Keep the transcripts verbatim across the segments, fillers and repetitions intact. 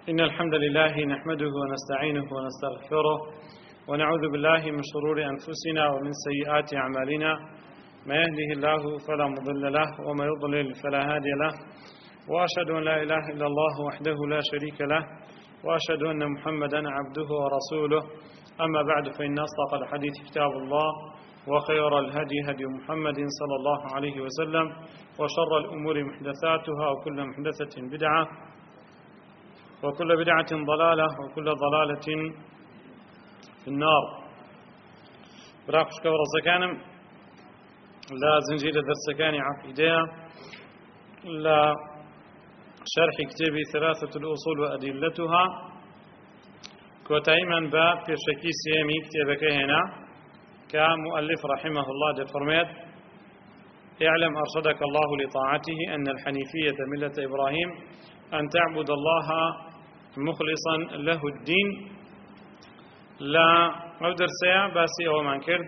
إن الحمد لله نحمده ونستعينه ونستغفره ونعوذ بالله من شرور أنفسنا ومن سيئات أعمالنا ما يهده الله فلا مضل له وما يضلل فلا هادي له وأشهد أن لا إله إلا الله وحده لا شريك له وأشهد أن محمدا عبده ورسوله أما بعد فإن أصدق الحديث كتاب الله وخير الهدي هدي محمد صلى الله عليه وسلم وشر الأمور محدثاتها وكل محدثة بدعة وكل بدعة ضلالة وكل ضلالة في النار. براكش كور الزكانم لا زنجير درسكاني عقيدة لا شرح كتابي ثلاثة الأصول وأدلتها كوتايما باب في شكي سيامي كتابك هنا كمؤلف رحمه الله دفرمات اعلم أرشدك الله لطاعته أن الحنيفية ملة إبراهيم أن تعبد الله مخلصا له الدين لا أودر سيا باسي أو من كرد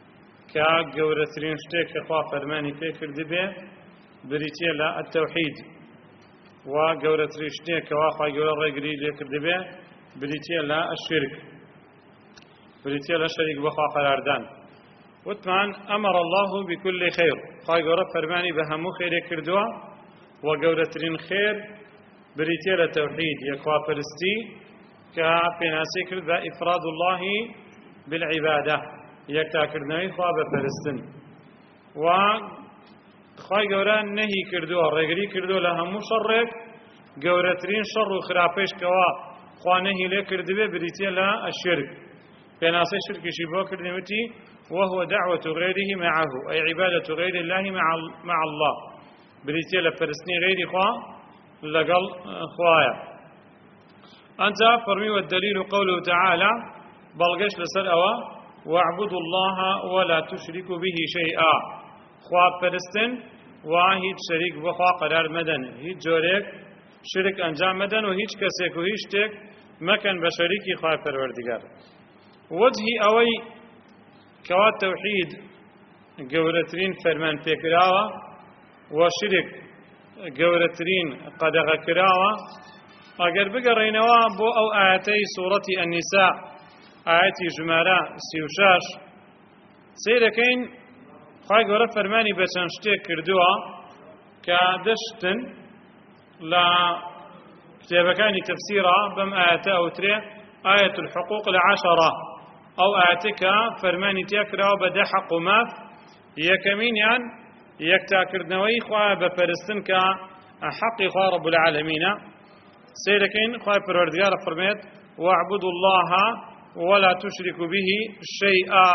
كجورثرين شتيك إخوة فرماني في كرد به بريتي لا التوحيد وجورثرين شتيك واخا جور رجري لكرد به بريتي لا الشرك بريتي لا شريك بخا قراردان وثمان أمر الله بكل خير خاي جور فرماني بهمو خير كردوا وجورثرين خير بريتيا التوحيد يكوا فرستي كبناسي كرد إفراد الله بالعبادة يكتا كردناي خواب فرستن و خواهي قوران نهي كردو رقري كردو لها مشرك قورترين شر وخرافيش كوا خواه نهي لي كردبه بريتيا لا الشرك بناسي شرك شبه كردنوتي وهو دعوة غيره معه أي عبادة غير الله مع, مع الله بريتيا لفرستني غيري خواه لقل خوايا أنت فرمي والدليل قوله تعالى بلغش لسرأوا واعبدوا الله ولا تشركوا به شيئا خواب فرستن وهيج شريك بخوا قرار مدن هيج جوريك شرك انجام مدن وهيج كسيك وهيج تك مكان بشريكي خواب پروردگار وجهي اوي كوات توحيد قولترين فرمان فكراوا وشرك گەورەترین قەدەغە کراوە ئەگەر بگەڕێینەوە بۆ ئەو ئاەتەی سوورەتی ئەنیسا ئاەتی ژمارە سی و شەش سەیرەکەین خوای گەورە فەرمانی بە چەند شتێک کردووە کە دەشتن لە کتێبەکانی تەفسیرە بەم ئاەتە ئەوترێ ئاەت الحقوق العەشەرە ئەو ئاەتە کە فەرمانی تیا کراوە بە دە حەق و ماف یەکەمینیان یەکتاکردنەوەی خوا بەپەرستن کە حەقی خوا رب العالمین سەیرەکەین خوای پەروەردگار فەرمێت واعبدوا الله ولا تشركوا به شيئا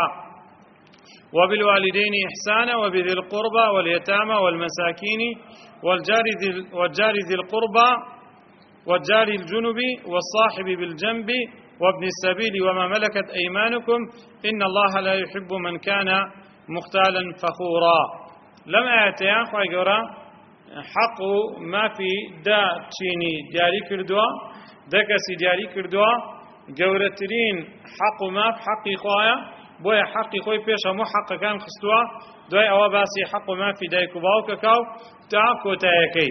وبالوالدين إحسانا وبذي القربى واليتامى والمساكين والجار ذي والجار ذي القربى والجار الجنب والصاحب بالجنب وابن السبيل وما ملكت أيمانكم إن الله لا يحب من كان مختالا فخورا لم آياتيان خواهي قورا حق ما في دا تشيني دياري كردوا دا كسي دياري كردوا قورترين حق ما في حقي خواهي بويا حقي خوي بيش همو حق كان خستوا دوي أوا باسي حق ما في دايكو باو كاو تا كوتايكي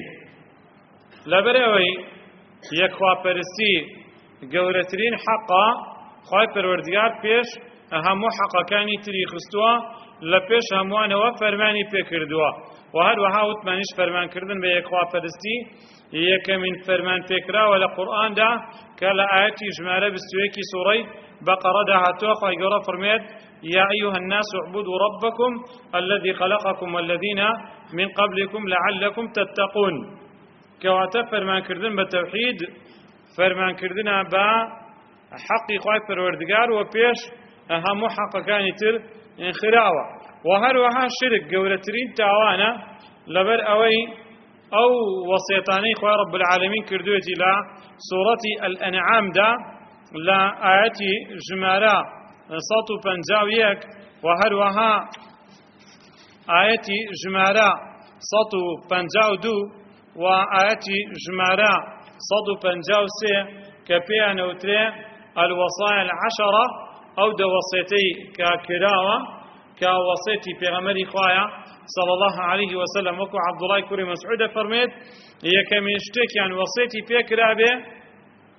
لبروي يكوا برسي قورترين حقا خواهي پروردگار بيش همو حق كاني تري خستوا لپیش هموانەوە فەرمانی پێکردووە و هەروەها وتمانیش فەرمانکردن بە یەکخواپەرستی یەکەمین فەرمان پێکراوە لە قورئاندا کە لە ئاەتی ژمارە بیست و یەکی سوورەی بەقەڕەدا هاتووە خوای گەورە فەرمێت یا ئەیها الناس اعبدوا ربكم الذي خلقكم والذين من قبلكم لعلكم تتقون کەواتە فەرمانکردن بە تەوحید فەرمانکردنە بە حەقی خوای پەروەردگار و پێش هەموو حەقەکانی تر انخراوة وهروها شرك قولترين تاوانا لبر اوي او وصيتاني خواه رب العالمين كردوتي لا سورة الانعام دا لا آياتي جمارة صوت پنجاويك وهروها آياتي جمارة صوت پنجاو دو وآياتي جمارة صوت پنجاو سي كبيان وتري الوصايا العشرة أو دو وصيتي ككراوة كوصيتي في غمري خوايا صلى الله عليه وسلم وكو عبد الله كوري مسعود فرميت هي كم يشتكي عن وصيتي في كرابه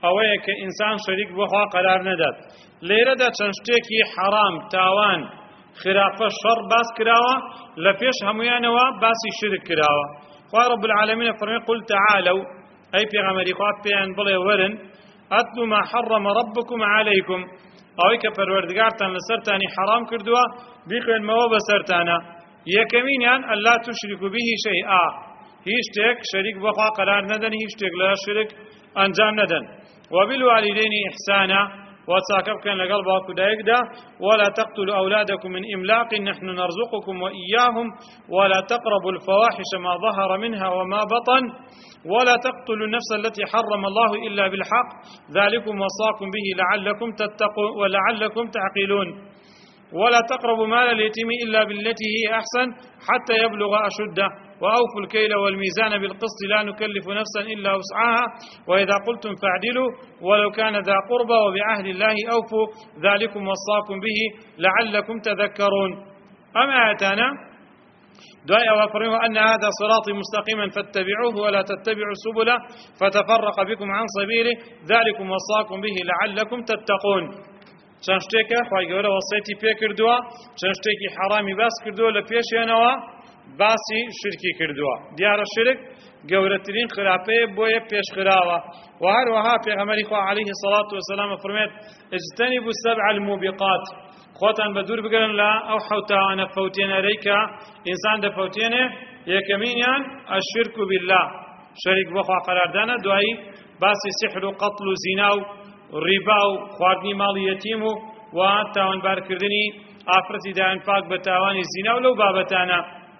ئەوەیە کە ئینسان شەریک بۆ خوا قەرار نەدات. لێرەدا چەند شتێکی حەرام، تاوان، خراپە، شەڕ باس کراوە، لە پێش هەمویانەوە باسی شرک کراوە. خوا رب العالمین فەرمێ قل تعالوا، ئەی پێغەمبەری خوا پێیان بڵێ وەرن ئەتلو ما حەڕەمە رەبکم عەلەیکم، ئەوەی کە پەروەردگارتان لەسەرتانی حەرام کردووە بیخوێنمەوە بەسەرتانە. یەکەمینیان ئەللا توشریکوا بیهی شەیئا، هیچ شتێک شەریک بۆ خوا قەرار نەدەن، هیچ شتێک لە شرک ئەنجام نەدەن. وبالوالدين إحسانا، وتساكب كان لقلب وكدايقدا، ولا تقتلوا أولادكم من إملاق نحن نرزقكم وإياهم، ولا تقربوا الفواحش ما ظهر منها وما بطن، ولا تقتلوا النفس التي حرم الله إلا بالحق، ذلكم وصاكم به لعلكم تتقون ولعلكم تعقلون. ولا تقربوا مال اليتيم إلا بالتي هي أحسن حتى يبلغ أشده، وأوفوا الكيل والميزان بالقسط لا نكلف نفسا إلا وسعها، وإذا قلتم فاعدلوا ولو كان ذا قربى، وبعهد الله أوفوا، ذلكم وصاكم به لعلكم تذكرون. أما آياتنا دعاء وفرموا أن هذا صراطي مستقيما فاتبعوه ولا تتبعوا السبل فتفرق بكم عن سبيله، ذلكم وصاكم به لعلكم تتقون. چەند شتێکە خوای گەورە وەسیەتی پێ کردووە، چەند شتێکی حەرامی باس کردووە، لە پێشێنەوە باسی شرکی کردووە. دیارە شرک گەورەترین خراپەیە بۆیە پێشخراوە. و هەروەها پێغەمبەری خوا عەلەیهی سەڵات وەسەلام فەرمێت اجتەنیبوا السەبع الموبقات، خۆتان بە دوور بگەرن لە ئەو حەوت تاوانە فەوتێنەرەی کە ئینسان دەفەوتێنێ. یەکەمینیان الشرك بالله، شەریک بۆ خوا قەراردانە، دوایی باسی سحر و قەتڵ و زینا و ڕیبا و خواردنی ماڵی یەتیم و و تاوانبارکردنی ئافرەتی دایان پاک بە تاوانی زینا و لەو بابەتانە.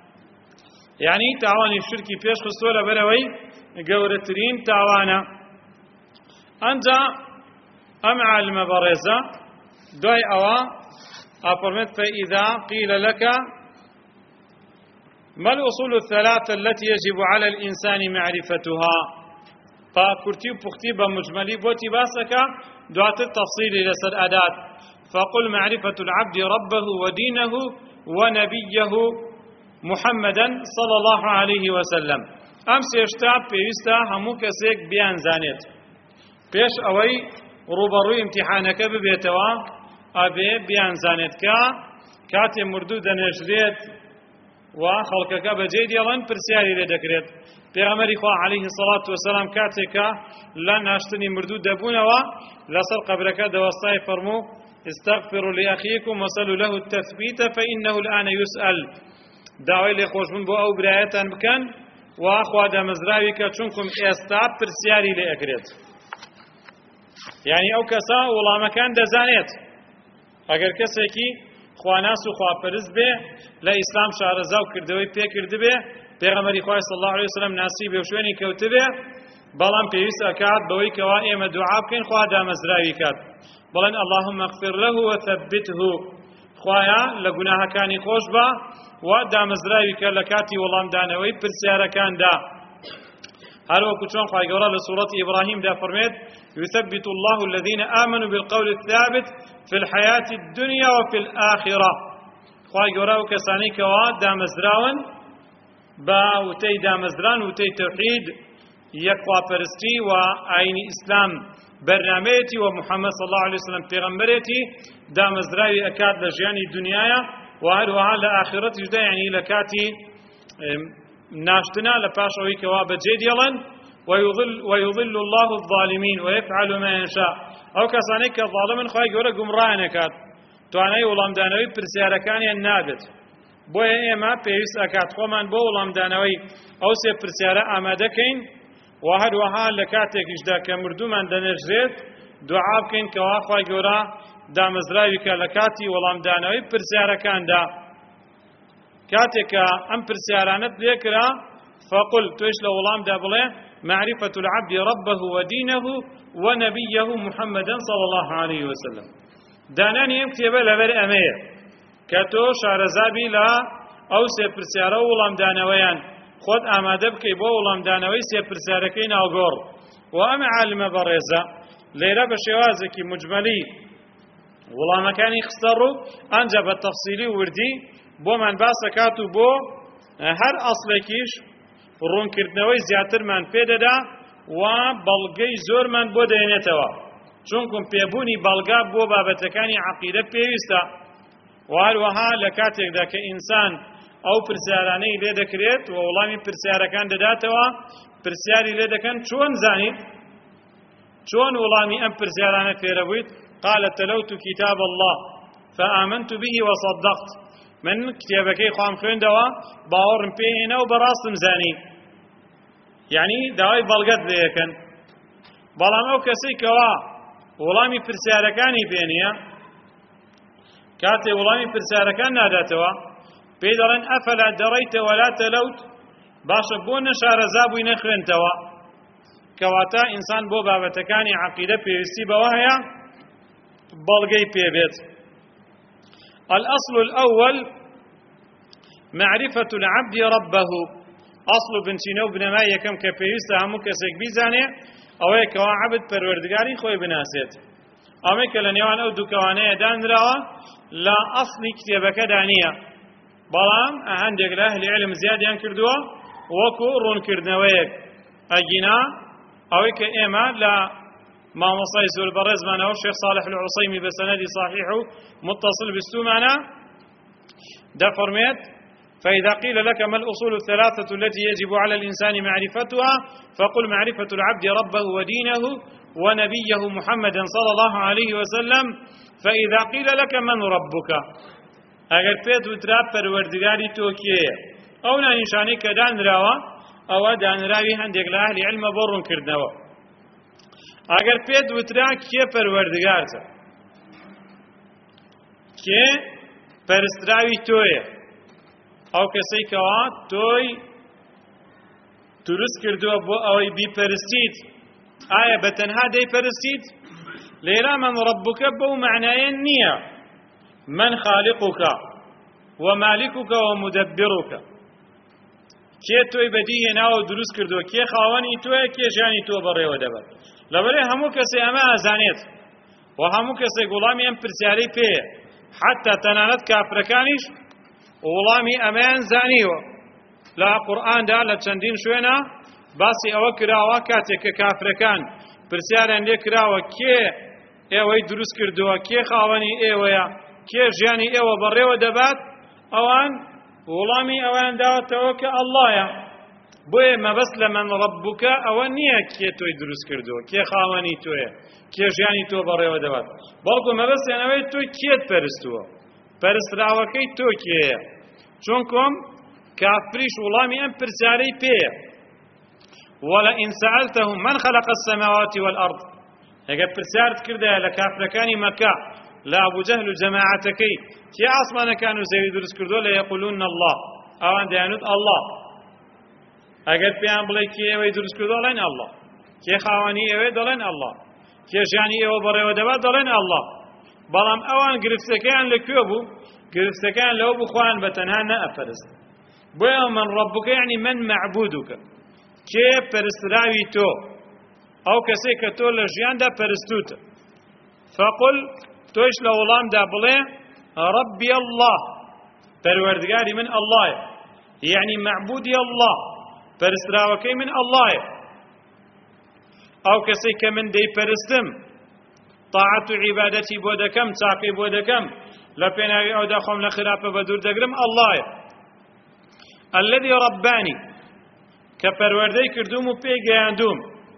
یعنی تاوانی شرکی پێش خستووە لەبەرەوەی گەورەترین تاوانە. ئەنجا ئەم عالمە بەڕێزە دوای ئەوە ئەفەرمێت فإذا قيل لك ما الأصول الثلاثة التي يجب على الإنسان معرفتها، فكرتي وبختي بمجملي بوتي باسك دوات التفصيل لسر أدات. فقل معرفة العبد ربه ودينه ونبيه محمدا صلى الله عليه وسلم. أمس يشتاب بيستا همو كسيك بيان زانيت بيش أوي روبروي امتحانك ببيتوا أبي بيان زانيت كا كاتي مردود نجريت وخلقك بجيد يلان برسياري لدكريت. پیغمبری خوا علیه الصلاة والسلام کاتێکە لە ناشتنی مردوو دەبوونەوە لەسەر قەبرەکە دەوەستای فەرموو استغفروا لأخيكم وسلوا له التثبيت فإنه الآن يسأل، داوای لێخۆشبوون بۆ ئەو برایەتان بکەن و خوا دامەزراوی کە چونکم ئێستا پرسیاری لێ ئەکرێت. یعنی ئەو کەسە وەڵامەکان دەزانێت. ئەگەر کەسێکی خواناس و خواپەرست بێ لە ئیسلام شارەزا و کردەوەی پێکرد بێ، پێغەمبەری خوا صلی الله علیه وسلم ناسی بێ و شوێنی کەوتبێ، بەڵام پێویست ئەکات بەوەی کەوا ئێمە دوعا بکەین خوا دامەزراوی کات، بڵێن اللهم اغفر له وثبته، خوایە لە گوناهەکانی خۆش بە و دامەزراوی کە لە کاتی وەڵامدانەوەی پرسیارەکاندا. هەروەکو چۆن خوای گەورە لە سوورەتی ئیبراهیمدا فەرمێت يثبت الله الذين آمنوا بالقول الثابت في الحياة الدنيا وفي الآخرة. خوای گەورە و کەسانی کەوا دامەزراون با وتەی دامەزران وتەی تەوحید یەکخواپەرستی و ئاینی ئیسلام بەرنامەیەتی و محەممەد صلی الله علیه وسلم پێغەمبەرێتی دامەزراوی ئەکات لە ژیانی دنیایە و هەروەها لە ئاخرەتیشدا، یعنی لە کاتی ناشتنا لە پاش ئەوەی کەوا بەجێ دێڵن ويضل الله الظالمين ويفعل ما يشاء. ئەو کەسانەی کە ظالمن خوای گەورە گومڕایان ئەکات، توانای وەڵامدانەوەی پرسیارەکانیان نابێت. بۆیە ئێمە پێویست ئەکات خۆمان بۆ وەڵامدانەوەی ئەو سێ پرسیارە ئامادەکەین و هەروەها لە کاتێکیشدا کە مردوومان دەنێژرێت دوعا بکەین کەوا خوای گەورە دامەزراوی کە لە کاتی وەڵامدانەوەی پرسیارەکاندا. کاتێککە ئەم پرسیارانت لێکرا فقل، توش لە وەڵامدا بڵێ معرفة العبد ربه ودينه ونبيه محمدا صلى الله عليه وسلم. دانانی ئەم کتێبە لەبەر ئەمەیە کە تۆ شارەزابی لە ئەو سێ پرسیارە و وەڵامدانەوەیان خۆت ئامادە بکەی بۆ وەڵامدانەوەی سێ پرسیارەکەی ناوگۆڕ. و ئەمە عالمە بەڕێزە لێرە بە شێوازێکی مجمەلی وەڵامەکانی خستە ڕوو، ئەنجا بە تەفسیلی وردی بۆمان باسەکات و بۆ هەر ئەسڵێکیش ڕوونکردنەوەی زیاترمان پێدەدا و بەڵگەی زۆرمان بۆ دەێنێتەوە، چونکم پێبوونی بەڵگا بۆ بابەتەکانی عەقیدە پێویستە. و هەروەها لە کاتێکدا کە ئینسان ئەو پرسیارانەی لێ دەکرێت و وەڵامی پرسیارەکان دەداتەوە، پرسیاری لێ دەکەن چۆن زانیت، چۆن وەڵامی ئەم پرسیارانە فێرە بوویت؟ قال تلوت كتاب الله فآمنت به وصدقت. من کتێبەکەی خوام خوێندەوە، باوەڕم پێ هێنا و بەڕاستم زانی. یعنی داوای بەڵگەت لێ یەکەن. بەڵام ئەو کەسەی کەوا وەڵامی پرسیارەکانی پێ نییە، کاتێ وەڵامی پرسیارەکان ناداتەوە، پێی دەڵێن ئەفەلا دەڕەیتە وەلا تەلەوت، باشە بۆ نەشارەزا بووی نەخوێنتەوە. کەواتە ئینسان بۆ بابەتەکانی عەقیدە پێویستی بەوە هەیە بەڵگەی پێبێت. الأصل الأول معرفة العبد ربه. أصل بنچینە و بنەمای یەکەم کە پێویستە هەموو کەسێک بیزانێ ئەوەیە کەوا عەبد پەروەردگاری خۆی بناسێت. ئەمەی کە لە نێوان ئەو دوو کەوانەیە دانراوە لە ئەسڵی کتێبەکەدا نییە، بەڵام هەندێک لە ئەهلی عیلم زیادیان کردووە وەکو ڕوونکردنەوەیەک. ئەگینا ئەوەی کە ئێمە لە مامۆستای زۆر بەڕێزمانەوە شێخ صالح العوسەیمی بە سەنەدی صحیح و متصل بستومانە دەفەرمێت: فإذا قيل لك ما الأصول الثلاثة التي يجب على الإنسان معرفتها فقل معرفة العبد ربه ودينه ونبيه محمدا صلى الله عليه وسلم. فإذا قيل لك من ربك، أجر بيت وتراب پروردگاری تو کیه، أو نشانی که دان راوا أو دان راوی هندێک لە ئەهلی علم بڕون کردنەوە. ئەگەر پێت وترا کێ پەروەردگارتە، کێ پەرستراوی تۆیە، ئەو کەسەی کەوا تۆی دروست کردووە بۆ ئەوەی بیپەرستیت، ئایا بەتەنها دەیپەرستیت؟ لێرە من ڕەبوکە بەو معنایە نییە، من خالقوکە ومالکوکە ومدەبڕوکە. کێ تۆی بەدی هێناوە و دروست کردووە، کێ خاوەنی تۆیە، کێ ژیانی تۆ بەڕێوە دەبەت. لەبەرێ هەموو کەسێ ئەمە ئازانێت و هەموو کەسێک وەڵامی ئەم پرسیارەی پێیە، حتا تەنانەت کافرەکانیش وەڵامی ئەمەیان زانیوە. لە قورئاندا لە چەندین شوێنە باسی ئەوە کراوە کاتێک کە کافرەکان پرسیاریان لێ کراوە کێ ئێوەی دروست کردووە، کێ خاوەنی ئێوەیە، کێ ژیانی ئێوە بەڕێوە دەبات، ئەوان وەڵامی ئەویان داوەتەوە کە ئەڵڵایە. بۆیە مەبەست لە من ڕەبوکە ئەوە نییە کێ تۆی دروست کردووە، کێ خاوەنی تۆیە، کێ ژیانی تۆ بەڕێوە دەبات، بەڵکو مەبەستیان ئەوەیە تۆی کێت پەرستووە، پەرستراوەکەی تۆ کێیە. چونکم کافریش وەڵامی ئەم پرسیارەی پێیە: وەلئین سەئەلتەهم من خەلەق السەماوات والأرض. ئەگەر پرسیارت کردایە لە کافرەکانی مەکە، لە ئەبوجەهل و جەماعەتەکەی، کێ ئاسمانەکان و زەوی دروست کردووە، لەیەقولون الله، ئەوان دەیانوت ئەڵڵا. ئەگەر پێیان بڵێ کێ ئێوەی دروست کردووە، دەڵێن ئەڵڵا. کێ خاوەنی ئێوەی، دەڵێن ئەڵڵا. کێ ژیانی ئێوە بەڕێوە دەبات، دەڵێن ئەڵڵا. بەڵام ئەوان گرفتەکەیان لەکوێ بوو؟ گرفتەکەیان لەوە بوو خۆیان بەتەنها نەئەپەرست. بۆیە من ڕەبوکە یعنی من مەعبودوکە، کێ پەرستراوی تۆ، ئەو کەسێک کە تۆ لە ژیاندا پەرستوتە. فەقل، تۆیش لە وەڵامدا بڵێ ڕەبی الله، پەروەردگاری من ئەڵڵایە، یعنی مەعبودی الله، پەرستراوەکەی من ئەڵڵایە. ئەو کەسێک کە من دەیپەرستم، طاعەت و عیبادەتی بۆ دەکەم، چاکەی بۆ دەکەم، لە پێناوی ئەودا خۆم لە خراپە بە دوور دەگرم، ئەڵڵایە. الذي ربانی، کە پەروەردەی کردوم و پێی گەیاندوم.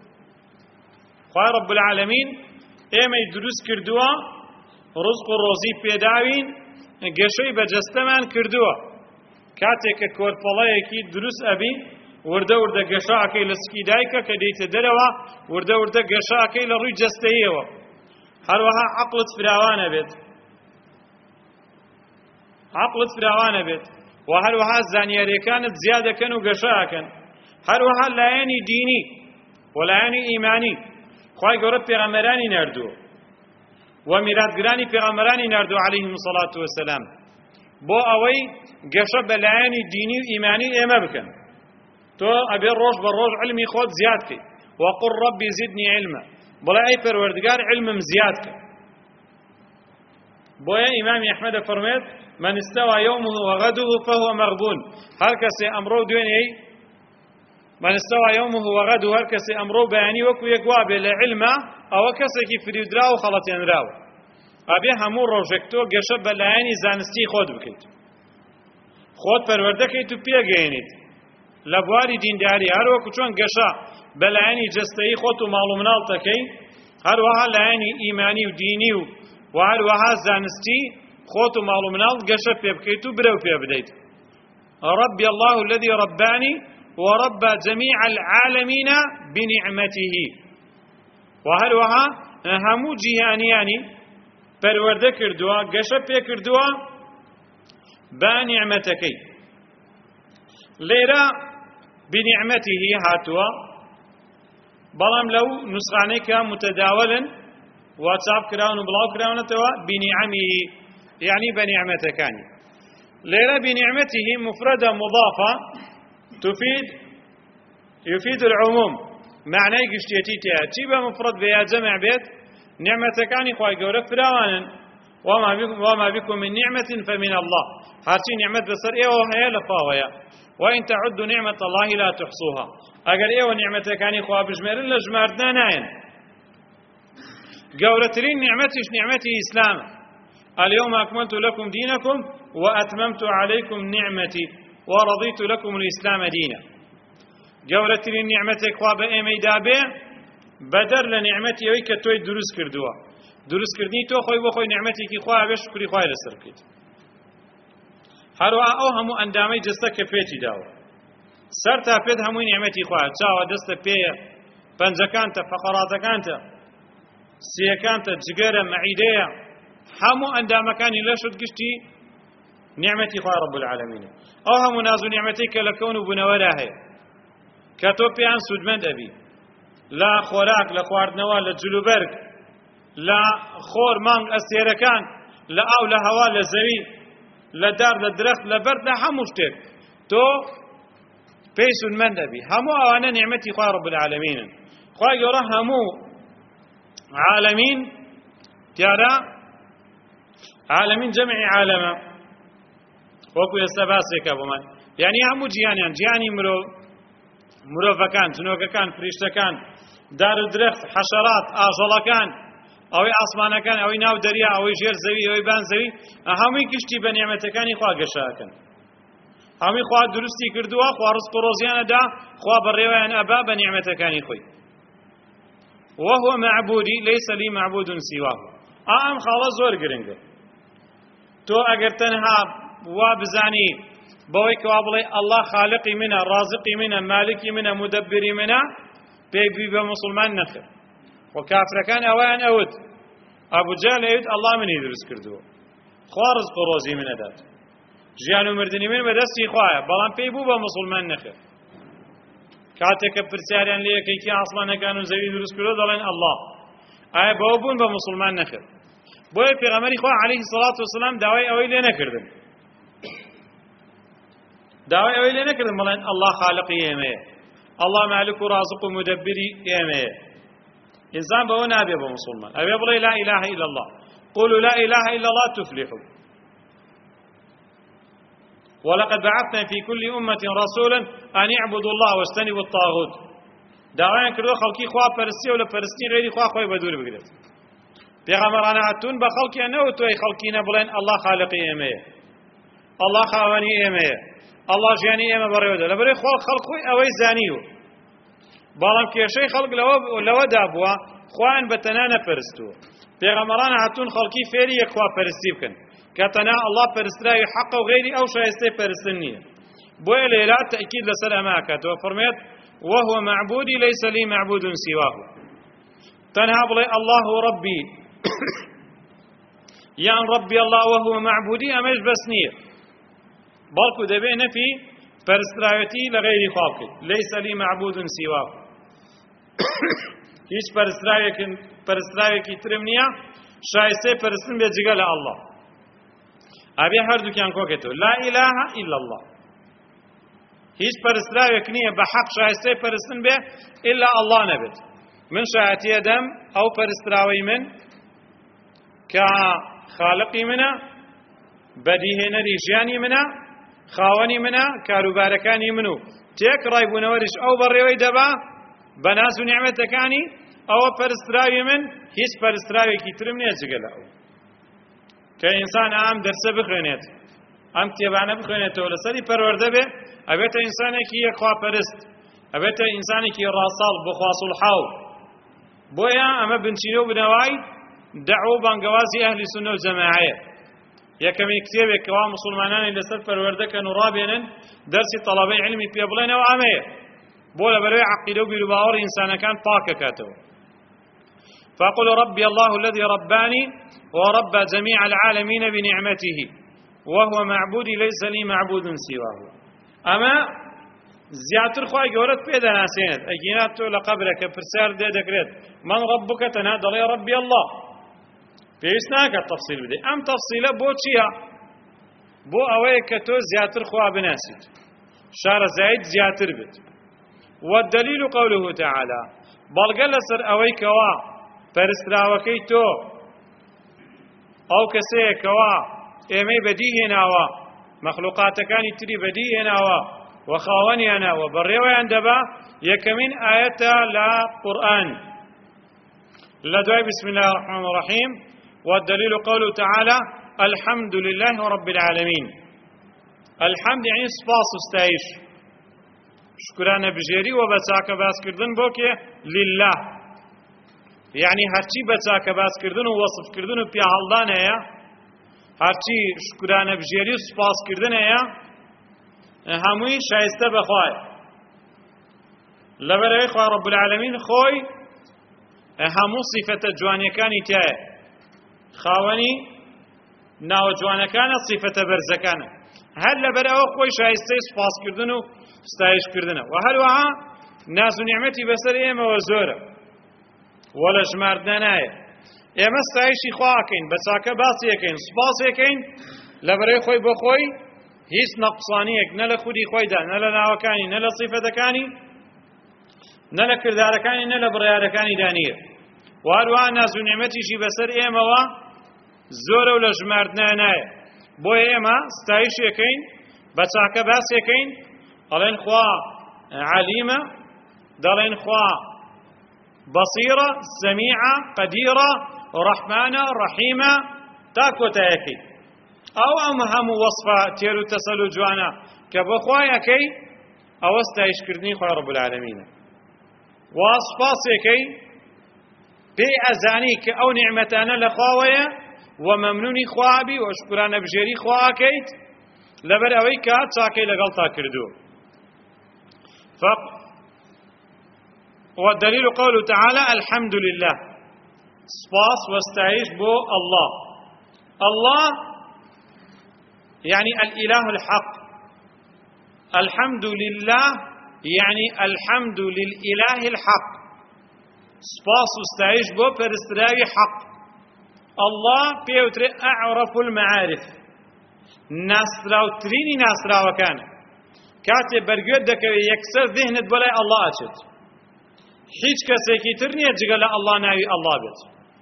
خوای رب العالمین ئێمەی دروست کردووە، ڕزق و ڕۆزی پێداوین، گەشەی بەجەستەمان کردووە. کاتێک کە کۆرپەڵەیەکی دروست ئەبی، وردە وردە گەشاکەی لە سکی دایکە کە دەیتە دەرەوە، وردە وردە گەشاکەی لە ڕووی جەستەیەوە. هەروەها عەقڵت فراوانە بێت، عەقڵت فراوانە بێت، و هەروەها زانیاریەکانت زیادەکەن و گەشاکەن. هەروەها لایەنی دینی و لایەنی ئیمانی خوای گەورە پێغەمبەرانی ناردووە و میراتگرانی پێغەمبەرانی ناردووە عەلەیهیم السەڵات وەسەلام، بۆ ئەوەی گەشە بە لایەنی دینی و ئیمانی ئێمە بکەن. تۆ ئەبێ ڕۆژ بە ڕۆژ علمی خۆت زیاد کەی، وەقل ڕەبی زیدنی علمە، بڵێ ئەی پەروەردگار علمم زیاد کە. بۆیە ئیمامی ئەحمەد فەرمێت: من استوى يومه وغده فهو مغبون. هر کەسێ ئەمڕۆ دوێنێی من استوى يومه وغده هر کسی امرو بەیانی وەکو یەک وا بێ لە عیلمە ئەوە کەسێکی فریودرا و خەڵەتێنراوە ئەبێ هەموو ڕۆژێک تۆ گەشە بەلایەنی زانستی خۆت بکەیت خۆت پەروەردەکەیت و پێگەێنیت لە بواری دینداری هەروەکو چۆن گەشە بەلایەنی جەستەیی خۆت و ماڵ و مناڵ دەکەی هەروەها لایەنی ئیمانی و دینی و و هەروەها زانستی خۆت و ماڵ و مناڵ گەشە پێ بکەیت و برەو پێ بدەیت ربي الله الذي رباني وربى جميع العالمين بنعمته وهروها همو جيهانياني پەروەردە کردووە گەشە پێ کردووە بە نیعمەتەکەی لێرە بنعمەتیه هاتووە بەڵام لەو نوسخانەی کە متەداولن و چاپ کراون و بڵاو کراونەتەوە بنعمیه یعنی بە نیعمەتەکانی لێرە بنعمەتیه مفردە مضافە تفيد يفيد العموم معنای گشتیەتی تێیە چی بە مفرد بێ یا جەمع بێت نعمەتەکانی خوای گەورە فراوانن وما بكم من نعمة فمن الله هرچی نعمت بسر ئێوە هەیە لە خواوەیە وإن تعدوا نعمة الله لا تحصوها ئەگەر ئێوە نعمەتەکانی خوا بژمێرن لە ژماردنا نایەن گەورەترین نعمەتیش نعمەتی ئیسلامە اليوم أكملت لكم دينكم وأتممت عليكم نعمتي ورضيت لكم الإسلام دينا گەورەترین نعمەتێک خوا بە ئێمەی دابێ بەدەر لە نعمەتی ئەوەی کە تۆی دروست کردووە دروستکردنی تۆ خۆی بۆ خۆی نعمەتێکی خوا بێ شکری خوای لەسەر بکەیت هەروەها ئەو هەموو ئەندامەی جستە کە پێتی داوە سەر تا پێت هەمووی نعمەتی خوا چاوە دەستە پێیە پەنجەکانتە فەقەڕاتەکانتە سیەکانتە جگەرە مەعیدەیە هەموو ئەندامەکانی لەشت گشتی نعمەتی خوای رب العالمینە ئەو هەموو ناز و نعمەتەی کە لە کەون و بوونەوەدا هەیە کە تۆ پێیان سوودمەند ئەبی لە خۆراک لە خواردنەوە لە جلوبەرگ لە خۆر مانگ ئەستێرەکان لە ئاو لە هەوا لە زەوی لە دار لە درەخت لە بەر لە هەموو شتێک تۆ پێی سوودمەند ئەبی هەموو ئەوانە نعمەتی خوای رب العالمینن خوای گەورە هەموو عالەمین دیارە عالەمین جەمعی عالەمە وەکو ئێستا باسێکە بۆمان یعنی هەموو جیهانیان جیهانی مرۆڤ مرۆڤەکان جنۆکەکان فریشتەکان دار و درەخت حەشەرات ئاژەڵەکان ئەوەی ئاسمانەکان ئەوەی ناو دەریا ئەوەی ژێر زەوی ئەوەی بان زەوی هەمووی گشتی بە نعمەتەکانی خوا گەشەکەن هەمووی خوا دروستی کردووە خوا ڕزق و ڕۆزیانەدا خوا بەڕێوەیان ئەبا بە نعمەتەکانی خۆی وهو معبودی ليس لي معبود سواه ئەم خاڵە زۆر گرنگە تۆ ئەگەر تەنها وا بزانی بەوەی کەوا بڵێ ئەڵڵا خالقی منە ڕازقی منە مالکی منە مدەبری منە پێی بی بە موسڵمان نەخێر و کافرەکان ئەوەیان ئەوت ئەبوجەهل ئەوت ئەڵڵا منی دروست کردووە خوا ڕزق و ڕۆزی منەدات ژیان و مردنی من بەدەستی خوایە بەڵام پێی بوو بە موسڵمان نەخێر کاتێک کە پرسیاریان لێ کەیکی ئاسمانەکان و زەوی دروست کردووە دەڵێن ئەڵڵا ئایا بەوە بوون بە موسڵمان نەخێر بۆیە پێغەمبەری خوا عەلەیهی سەڵات وسەلام داوای ئەوەی لێ نەکردن داوای ئەوەی لێ نەکردن بڵێن ئەڵڵا خالقی ئێمەیە ئەڵڵا مالک و ڕازق و مدەبری ئێمەیە ئینسان بەوە نابێ بە موسڵمان ئەوێ بڵێ لا إله إلا الله قولوا لا إله إلا الله تفلحوا ولقد بعثنا في كل أمة رسولا أن اعبدوا الله واجتنبوا الطاغوت داوایان کردووە خەڵکی خوا پەرستی و لە پەرستی غێری خوا خۆی بەدوور بگرێت پێغەمبەران هاتوون بە خەڵکیان نەوت تۆی خەڵکی نەبڵێن ئەڵڵا خالقی ئێمەیە ئەڵڵا خاوەنی ئێمەیە ئەڵڵا ژیانی ئێمە بەڕێوەدا لەبەرەوەی خۆ خەڵک خۆی ئەوەی زانیوە بەڵام کێشەی خەڵک لەوەدا بووە خوایان بەتەنیا نەپەرستووە پێغەمبەران هاتوون خەڵکی فێری یەک خواپەرستی بکەن کە تەنها ئەڵڵا پەرستراوی حەقە و غێری ئەو شایستەی پەرستن نییە بۆیە لێرە تەئکید لەسەر ئەمە ئەکاتەوە فەرمێت وهو معبودي ليس لي معبود سواه تنها بڵێ الله ربي يان ربي الله وهو معبودي ئەمەش بەس نییە بەڵکو دەبێ نەفی پەرستراوەتی لە غێری خوا بکەیت ليس لي معبود سواه هیچ پەرستراوێکی ترم نییە شایستەی پەرستن بێ جگە لە ئەڵڵا ئەبێ هەردووکیان کۆکێتەوە لا إله إلا الله هیچ پەرستراوێک نییە بە حەق شایستەی پەرستن بێ ئیلا ئەڵڵا نەبێت من شایەتیە دەم ئەو پەرستراوەی من کە خالقی منە بەدیهێنەری ژیانی منە خاوەنی منە کاروبارەکانی من و تێک ڕایبوونەوەریش ئەو بەڕێوەی دەبا بە ناز و نیعمەتەکانی ئەوە پەرستراوی من هیچ پەرستراوێکی ترم نییە جگە لە ئەو کە ئینسان ئام دەرسە بخوێنێت ئەم کتێبانە بخوێنێتەوە لەسەری پەروەردە بێ ئەبێتە ئینسانێکی یەک خواپەرست ئەبێتە ئینسانێکی ڕاستاڵ بۆ خواسوڵحاو بۆیە ئەمە بنچینە و بنەوای دەعوە و بانگەوازی ئەهلی سونە و جەماعەیە یەکەمین کتێبێک کەوا موسڵمانانی لەسەر پەروەردەکەن و ڕابێنن دەرسی تەڵەبەی علمی پێ بڵێنەوە ئەمەیە بۆ لەبەرەوەی عەقیدە و بیر و باوەڕی ئینسانەکان پاکەکاتەوە فأقول ربي الله الذي رباني ورب جميع العالمين بنعمته وهو معبودي ليس لي معبود سواه أما زیاتر خۆی گەورەت پێ دەناسێنێت ئەگەینا تۆ لە قەبرەکە پرسیار دێ دەکرێت من ربك تەنها دەڵێ ربي الله پێویست ناکات تەفسیل بدەیت ئەم تەفسیلە بۆ چییە بۆ ئەوەیە کە تۆ زیاتر خوا بناسیت شارەزایت زیاتر بێت والدليل قوله تعالى بەڵگە لەسەر ئەوەی کەوا پەرستراوەکەی تۆ ئەو کەسەیە کەوا ئێمەی بەدی هێناوە مەخلوقاتەکانی تری بەدی هێناوە وخاوەنیانەوە بەڕێوەیان دەبا یەکەمین ئاەتە لە قورئان لە دوای بسم الله الرحمن الرحيم والدليل قوله تعالى الحمد لله رب العالمين الحمد يعني سپاس و ستایش شکرانە بژێری و بەچاکە باسکردن بۆ کێ لله يعني هەرچی بەچاکە باسکردن و وەسفکردن و پیاهەڵدان هەیە هەرچی شکرانە بژێری و سپاسکردن هەیە هەمووی شایستە بەخوایە لەبەرەوەی خوا رب العالمین خۆی هەموو سیفەتە جوانیەکانی تایە خاوەنی ناوە جوانەکانە سیفەتە بەرزەکانە هەر لەبەرەوە خۆی شایستەی سپاسکردن و ستایشکردنە و هەروەها ناز و نیعمەتی بەسەر ئێمەوە زۆرە وە لە ژماردنە نایە ئێمە ستایشی خواکەین بەچاکە باسیەکەین سوپاسێکەین لەبەرەوەی خۆی بۆ خۆی هیچ نەقصانیەک نە لە خودی خۆیدا نە لە ناوەکانی نە لە سیفەتەکانی نە لە کردارەکانی نە لە بڕیارەکانیدا نییە و هەروەها ناز و نیعمەتیشی بەسەر ئێمەوە زۆرە و لە ژماردنە نایە بۆیە ئێمە ستایشێکەین بەچاکە باسێکەین دەڵێن خوا عەلیمە دەڵێن خوا بەصیرە سەمیعە قەدیرە ڕەحمانە ڕەحیمە تا کۆتایەکەی ئەو ئەم هەموو وەصفە تێر و تەسەل و جوانە کە بۆ خوایەکەی ئەوە ستایشکردنی خوای رب العالمینە وا سوپاسێکەی پێی ئەزانی کە ئەو نیعمەتانە لە خواوەیە و مەمنونی خوابی و شکرانە بژێری خواکەیت لەبەر ئەوەی کە چاکەی لەگەڵ تا کردووە والدليل قوله تعالى الحمد لله سپاس واستعيش بو الله الله يعني الإله الحق الحمد لله يعني الحمد للإله الحق سپاس واستعيش بو پرستراوی حق الله بيوتر أعرف المعارف ناسراوتريني ناسراوكان كاتب برگوت دكوي يكسر ذهنت بلاي الله أجد هیچ کەسێکی تر نییە جگە لە ئەڵڵا ناوی ئەڵڵا بێت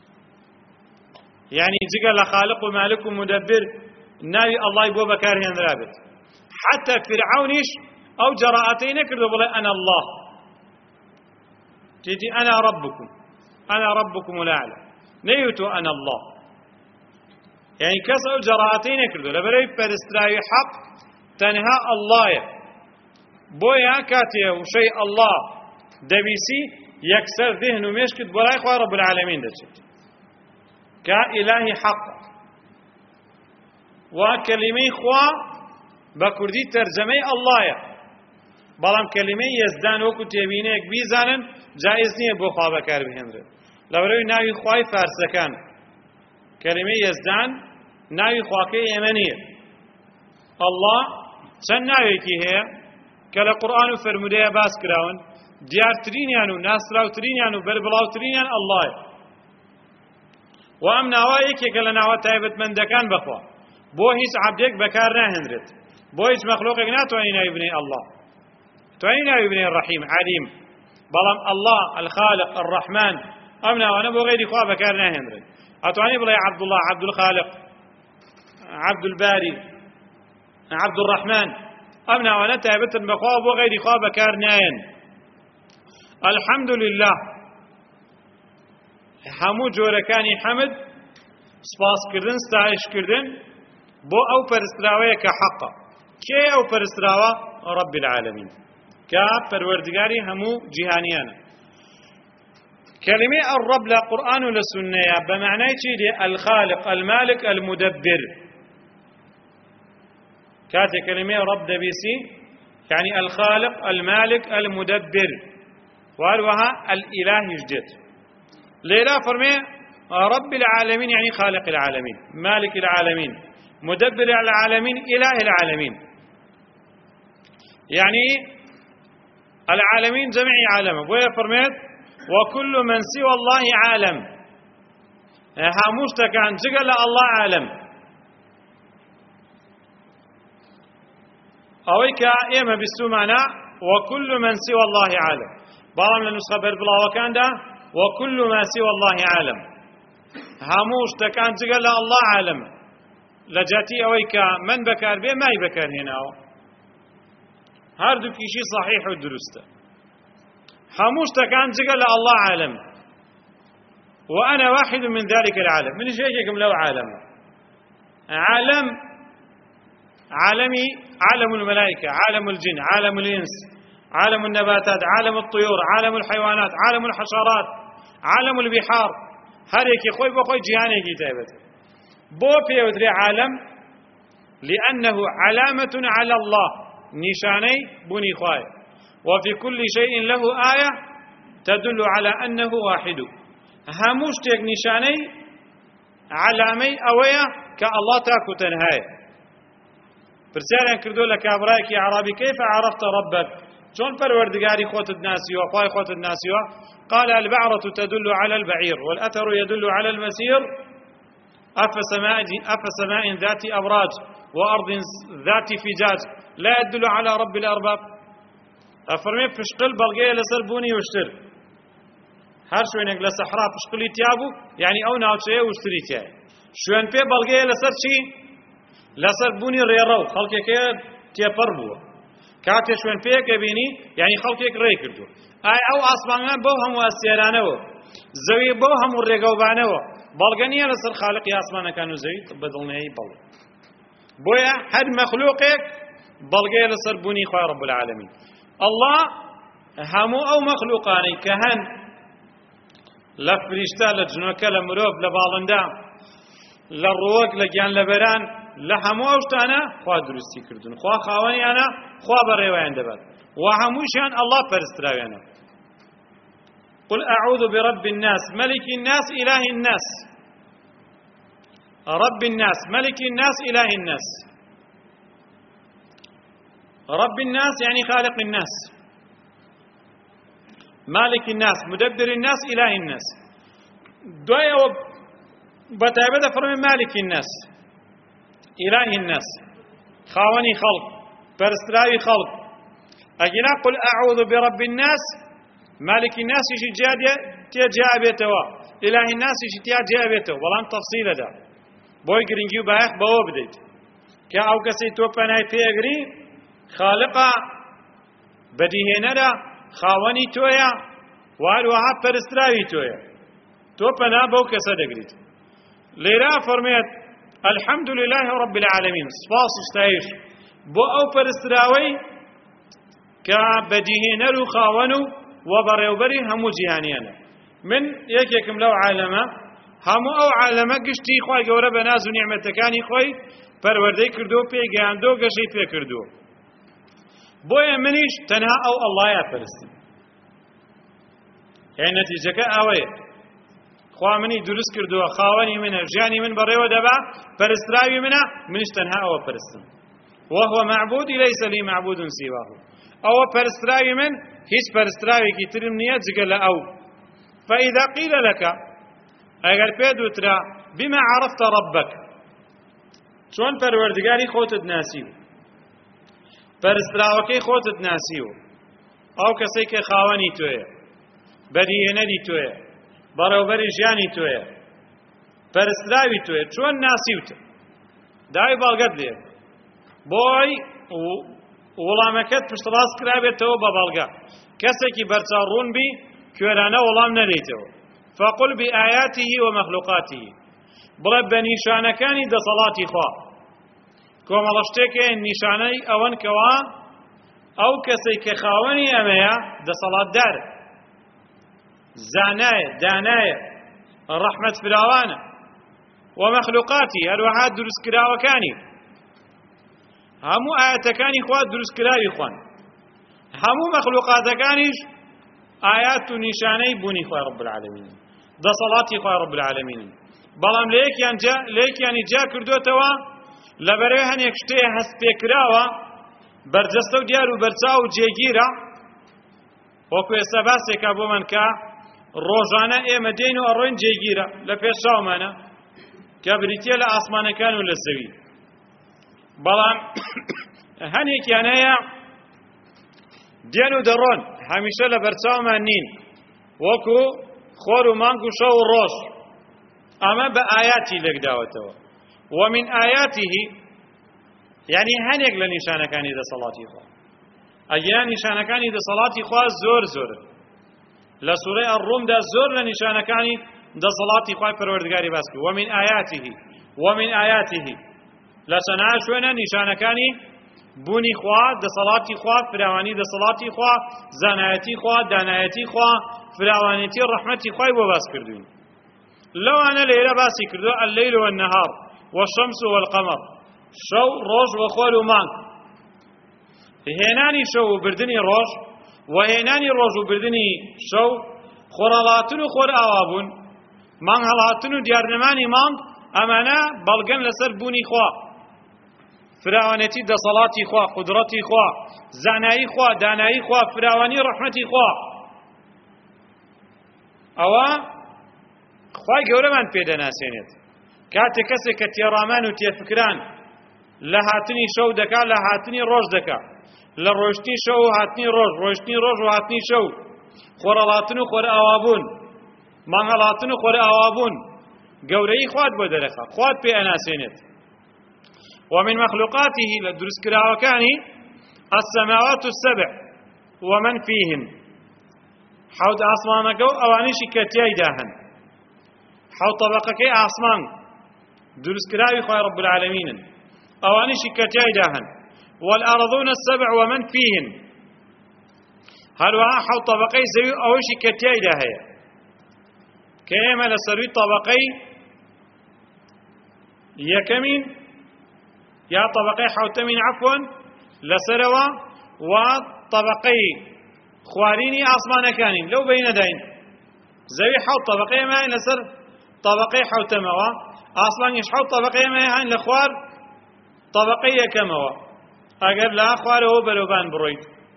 یعنی جگە لە خالق و مالک و مدەبر ناوی ئەڵڵای بۆ بەکارهێنرا بێت حتى فرعونیش ئەو جەڕائەتەی نەکردو بڵێ ئەنا الله تيجي أنا ربكم أنا ربكم الأعلى نيوتو أنا الله يعني كسر أو جەڕائەتەی نەکردو لەبەرەوەی پەرستراوی حەق تەنها ئەڵڵایە بۆیە کاتێ وشەی ئەڵڵا دەبیسی یەکسەر ذهن و مێشکت بەلای خوا رب العالمین دەچێت کە ئیلاهی حەق وا کەلیمەی خوا بە کوردی تەرجەمەی ئەڵڵایە بەڵام کەلیمەی یەزدان وەکو تێبینەیەک بیزانن جایز نییە بۆ خوا بەکار بهێنرێت لەبەرەوەی ناوی خوای فارسەکان کەلیمەی یەزدان ناوی خواکەی ئێمە نییە ئەڵڵا چەند ناوێکی هەیە کە لە قورئان و فەرمودەیە باس کراون دیارترینیان و ناسراوترینیان و بەربڵاوترینیان ئەڵڵایە و ئەم ناوە یەکێکە لە ناوە تایبەتمەندەکان بەخوا بۆ هیچ عەبدێک بەکار ناهێنرێت بۆ هیچ مەخلوقێک ناتوانێ ناوی بنێ ئەڵڵا توانێ ناوی بنێ ڕەحیم عەلیم بەڵام ئەڵڵا الخالق الرەحمان ئەم ناوانە بۆ غەیری خوا بەکار ناهێنرێت ئەتوانێ بڵێ عەبدوڵڵا عەبدولخالق عەبدولباری عەبدوڕەحمان ئەم ناوانە تایبەتن بەخوا بۆ غەیری خوا بەکار نایەن. الحەمد لله هەموو جۆرەکانی حەمد سپاسکردن ستایشکردن بۆ ئەو پەرستراوەیە کە حەقە. کێ ئەو پەرستراوە؟ رب العالمین کە پەروەردگاری هەموو جیهانیانە. كلمة الرب لا قرآن ولا سنة بمعنى شيء الخالق المالك المدبر. كاتي كلمة رب دبيسي يعني الخالق المالك المدبر والوها الإله جديد. ليلا فرمي رب العالمين يعني خالق العالمين مالك العالمين مدبر العالمين إله العالمين. يعني العالمين جميع عالم. ويا فرميت وكل من سوى الله عالم. هاموشتك عن جقل الله عالم. أويك إيما بسو معنا وكل من سوى الله عالم. بعضهم لنسخة بربلا وكان ده وكل ما سوى الله عالم. هاموشتك عن جقل الله عالم. لجاتي أويك من بكار به ما يبكر هنا. هردو كيشي صحيح ودرسته. هاموشتك عن جقل الله عالم وأنا واحد من ذلك العالم. من شيءكم لو عالم عالم عالمي عالم الملائكة عالم الجن عالم الإنس عالم النباتات عالم الطيور عالم الحيوانات عالم الحشرات عالم البحار هريك خوي بخوي جهاني كتابت بو بيودري عالم لأنه علامة على الله نشاني بني خواي وفي كل شيء له آية تدل على أنه واحد. هموشتك نشاني علامي أوية كالله تاكو تنهاي. برسالة كردو لك أبرايك يا عربي كيف عرفت ربك؟ شون پروردگاری خود الناسي وخواي خود الناسي؟ قال البعرة تدل على البعير والأثر يدل على المسير أفسماء أفسماء ذات أبراج وأرض ذات فجاج لا يدل على رب الأرباب. أفرمي فشقل بلغي لسر بوني وشتر هر شوينك لسحرا فشقلي تيابو يعني أو ناوشيه وشتري تيابو شوين في بلغي لسر شي لسر بوني ريرو خلقك تيبربو كاتي شوين فيك بيني يعني خلقك ري كردو أي أو أصبعنا بوهم وأسيرانو زوي بوهم الرقوبانو بلغنية لسر خالق يا أصبعنا كانوا زوي بدلنا أي بلغ بويا هر مخلوقك بلغي لسر بوني خواه رب العالمين. الله همو أو مخلوقاني كهن لفريشتا لجنوكا لمروف لبالندا للروك لجان لبران لهمو أوشتانا خواه درستي كردون خواه خاواني أنا خواه بريوان دبات وهموشان الله پرستراويانا. قل أعوذ برب الناس ملك الناس إله الناس. رب الناس ملك الناس إله الناس. رب الناس يعني خالق الناس مالك الناس مدبر الناس إله الناس. دعاء بتعبد فرم مالك الناس إله الناس خاوني خلق برستراوي خلق. أجينا قل أعوذ برب الناس مالك الناس يشي جاء بيته إله الناس يشي جاء بيته والآن تفصيل ده بوي قرنجيو بايخ بوو بديت كأو كسي توبناي تيغري خالقا بديهنرا خاوني تويا واروها پرستراوي تويا توبنا بو كسا دقريت ليرا فرميت الحمد لله رب العالمين سپاس استايش بو او پرستراوي كبديهنرو خاونو وبريوبري همو جهانيانا من يكيكم لو عالمه همو او عالمه قشتي خواهي قورا بناز ونعمتكاني خواهي پروردهی کردو پیگاندو گشی پی کردو بوی منیش تنها او الله یا پرستم یعنی نتیجه که اوه خواه منی درست کردو خواهانی منه جانی من بریو دبا پرستراوی منه منیش تنها او پرستم وهو معبودی لیس لی معبود سیواه او پرستراوی من هیچ پرستراوی کی ترم نیت زگل او فاذا قیل لك اگر پیدو ترا بما عرفت ربك چون پروردگاری خودت ناسیو پرستراوکی خودت ناسیو او کسی که خاوانی تویه بدیهنری تویه بروبری جانی تویه پرستراوی تویه چون ناسیو تو دای بالگد لیه بوی وەڵامەکەت پشتڕاست کرابێتەوە بە بەڵگە کەسێکی بەرچاوڕوون بی کوێرانە وەڵام نەدەیتەوە فقل بآياته ومخلوقاته بڵێ بە نیشانەکانی دەسەڵاتی خوا کۆمەڵە شتێکە نیشانەی ئەوەن کەوا ئەو کەسەی کە خاوەنی ئەمەیە دەسەڵاتدارە زانایە دانایە ڕەحمەت فراوانە ومخلوقاتی هەروەها دروستکراوەکانی هەموو ئاەتەکانی خوا دروستکراوی خوان هەموو مەخلوقاتەکانیش ئايات و نیشانەی بوونی خوای رب العالمین دەسەڵاتی خوای رب العالمین بەڵام لە یەکیانی جا کردوتەوە لەبەرەوەی هەنێک شتەیە هەست پێکراوە بەرجەستە و دیار و بەرچاو و جێگیرە وەکو ئێستا باسێکا بۆمان کە ڕۆژانە ئێمە دێین و ئەڕۆین جێگیرە لە پێشاومانە کە بریتیە لە ئاسمانەکان و لە زەوی بەڵام هەنێکیان هەیە دێن و دەڕۆن هەمیشە لە بەرچاومان نین وەکو خۆر و مانگ و شەو و ڕۆژ ئەمە بە ئاياتی لێکداوەتەوە ومن آياته يعني هەنێک لە نیشانەکانی دەسەڵاتی خوا ئەگەیان نیشانەکانی دەسەڵاتی خوا زۆر زۆرن لە سوورەی ئەڕوومدا زۆر لە نیشانەکانی دەسەڵاتی خوای پەروەردگاری باس کرد ومن آياته ومن آياته لە چەندان شوێنە نیشانەکانی بوونی خوا دەسەڵاتی خوا فراوانی دەسەڵاتی خوا زانایەتی خوا دانایەتی خوا فراوانێتی ڕەحمەتی خوای بۆ باس کردوین لەوانە لێرە باسی کردو الليل والنهار والشمس والقمر شەو ڕۆژ و خۆر و مانگ هێنانی شەو و بردنی ڕۆژ و هێنانی ڕۆژ و بردنی شەو خۆرهەڵاتن و خۆر ئاوابوون مانگ هەڵاتن و دیارنەمانی مانگ ئەمانە بەڵگەن لەسەر بوونی خوا فراوانێتی دەسەڵاتی خوا قودرەتی خوا زانایی خوا دانایی خوا فراوانی ڕەحمەتی خوا ئەوە خوای گەورەمان پێدەناسێنێت کاتێک کەسێک کە تێڕامان و تێفکران لە هاتنی شەو دەکا لە هاتنی ڕۆژ دەکا لە ڕۆژتنی شەو و هاتنی ڕۆژ ڕۆژتنی ڕۆژ و هاتنی شەو خۆرهەڵاتن و خۆر ئاوابوون مانگهەڵاتن و خۆر ئاوابوون گەورەی خوات بۆ دەرەخات خوات پێ ئەناسێنێت ومن مخلوقاته لدرس كراوكاني السماوات السبع ومن فيهن حوض عصمانكو اوانيشي كتياي داهن حوض طبقكي عصمان درس كراوي خوي رب العالمين اوانيشي كتياي داهن والارضون السبع ومن فيهن هل وها حوض طبقي زوي اوشي كتياي داهي كيما لسروي طبقي يكمين يا طبقي حوتمين عفوا لسروا وطبقي خواريني عصمان كانين لو بين دين زوي حوت طبقي ما لسر طبقي حوتموا اصلا يش حوت طبقي ما هين لخوار طبقي كموا اگر لا خوار هو بلوبان برويد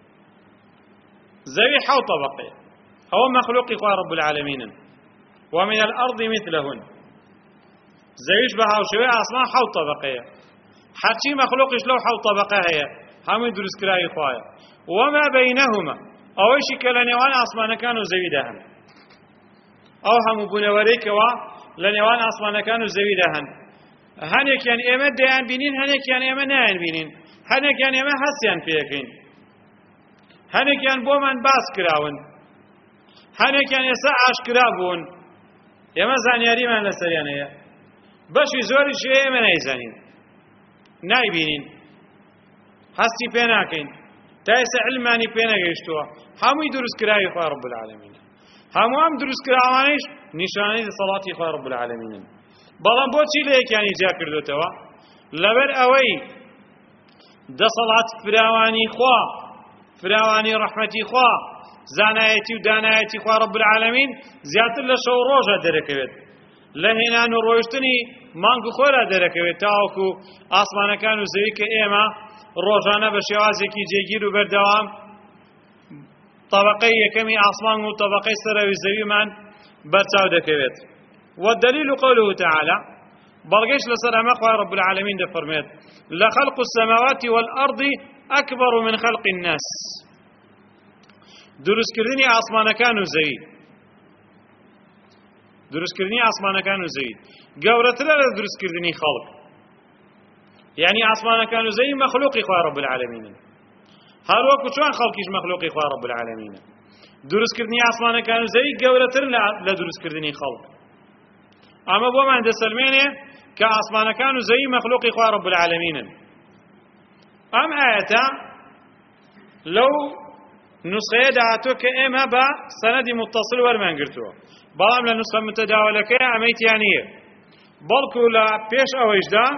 زوي حوت طبقي هو مخلوق خوار رب العالمين ومن الارض مثلهن زويش بها وشوي اصلا حوت طبقي حتى مخلوقش لو حول طبقة هي هم يدرس كراي خوايا وما بينهما أو شيء كلنيوان أصلا كانوا زويدهن أو هم بنوريك وا لنيوان أصلا كانوا زويدهن هنيك يعني إما ديان بينين هنيك يعني إما نان بينين هنيك يعني إما حسيان فيكين هنيك يعني بومن باس كراون هنيك يعني ساعش كرابون إما زانياري من لسريانية باش يزور شيء إما نيزانين نايبينين هستي بيناكين تايس علماني بينا گەیشتووە هەمووی دروست کراوی خوای رب العالمین هەموو ئەم دروست کراوانیش نیشانەی دەسەڵاتی خوای رب العالمین بەڵام بۆچی لە یەکیانی جیا کردوتەوە لەبەر ئەوەی دەسەڵات فراوانی خوا فراوانی ڕەحمەتی خوا زانایەتی و دانایەتی خوای رب العالمین زیاتر لە شەو ڕۆژە دەرەکەوێت لە هێنان و ڕۆیشتنی مانگ و خۆرە دەرەکەوێت تاوەکو ئاسمانەکان و زەوی کە ئێمە ڕۆژانە بە شێوازێکی جێگیر و بەردەوام طبقەی یەکەمی ئاسمان و طبقەی سەرەوی زەویمان بەرچاو دەکەوێت والدليل قوله تعالى بلغيش لسر أما خواه رب العالمين دفرميت لخلق السماوات والأرض أكبر من خلق الناس دروس كردني عصمان كانوا زي دروس كردني عصمان كانوا زي قورت لا دروس كردني خلق يعني عصمان كانوا زي مخلوق خواه رب العالمين هەروەکو چۆن خەڵکیش مەخلوقی خوا رب العالمینە. دروستکردنی ئاسمانەکان و زەوی گەورەتر لە دروستکردنی خەڵک. ئەمە بۆمان دەسەلمێنێ کە ئاسمانەکان و زەوی مەخلوقی خوا رب العالمینن. ئەم ئاەتە لەو نوسخەیە داهاتووە کە ئێمە بە سەنەدی متصل وەرمان گرتووە، بەڵام لە نوسخە متەداولەکەیە ئەمەیتیان نییە. بەڵکو لە پێش ئەوەیشدا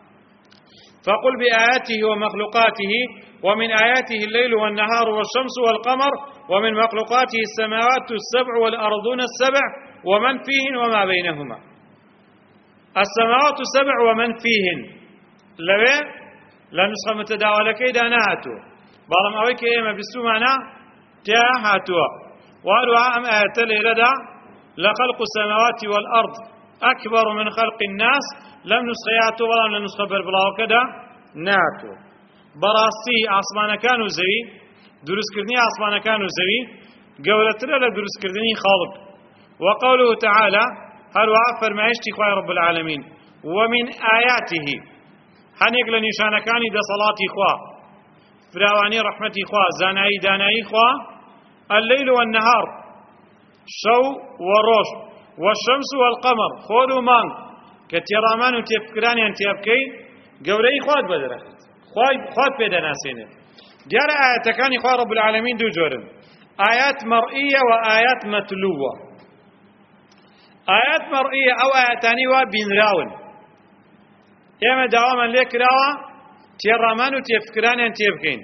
فقل بآياته ومخلوقاته ومن آياته الليل والنهار والشمس والقمر ومن مخلوقاته السماوات السبع والأرضون السبع ومن فيهن وما بينهما. السماوات السبع ومن فيهن لوي لنسخة متداولة كيدا نهاتو بەڵام ئەوەی کە ئێمە بیستومانە تیا هاتووە. وهروها ئەم ئاەتە لێرەدا لخلق السماوات والأرض أكبر من خلق الناس لم نسخياتو بەڵام لە نسخە بەربڵاوەکەدا ناتوە. بەڕاستی ئاسمانەکان و زەوی، دروستکردنی ئاسمانەکان و زەوی گەورەترە لە دروستکردنی خەڵک. وقوله تعالى هەروها فەرمایشتی خوای رب العالمین ومن آياته هەنێک لە نیشانەکانی دەسەڵاتی خوا، فراوانی ڕەحمەتی خوا، زانایی دانایی خوا، الليل والنهار شەو و ڕۆژ، والشمس والقمر خۆر و مانگ کە تێڕامان و تێفکرانیان تێ بکەی گەورەی خوات بەدەرەخێت، خوات پێدەناسێنێت. دیارە ئاەتەکانی خوا رب العالمین دوو جۆرن، ئايات مەرئیە و ئايات مەتلووە. ئايات مەرئیە ئەو ئاەتانی وا بینراون، ئێمە داوامان لێ کراوە تێڕامان و تێفکرانیان تێ بکەین.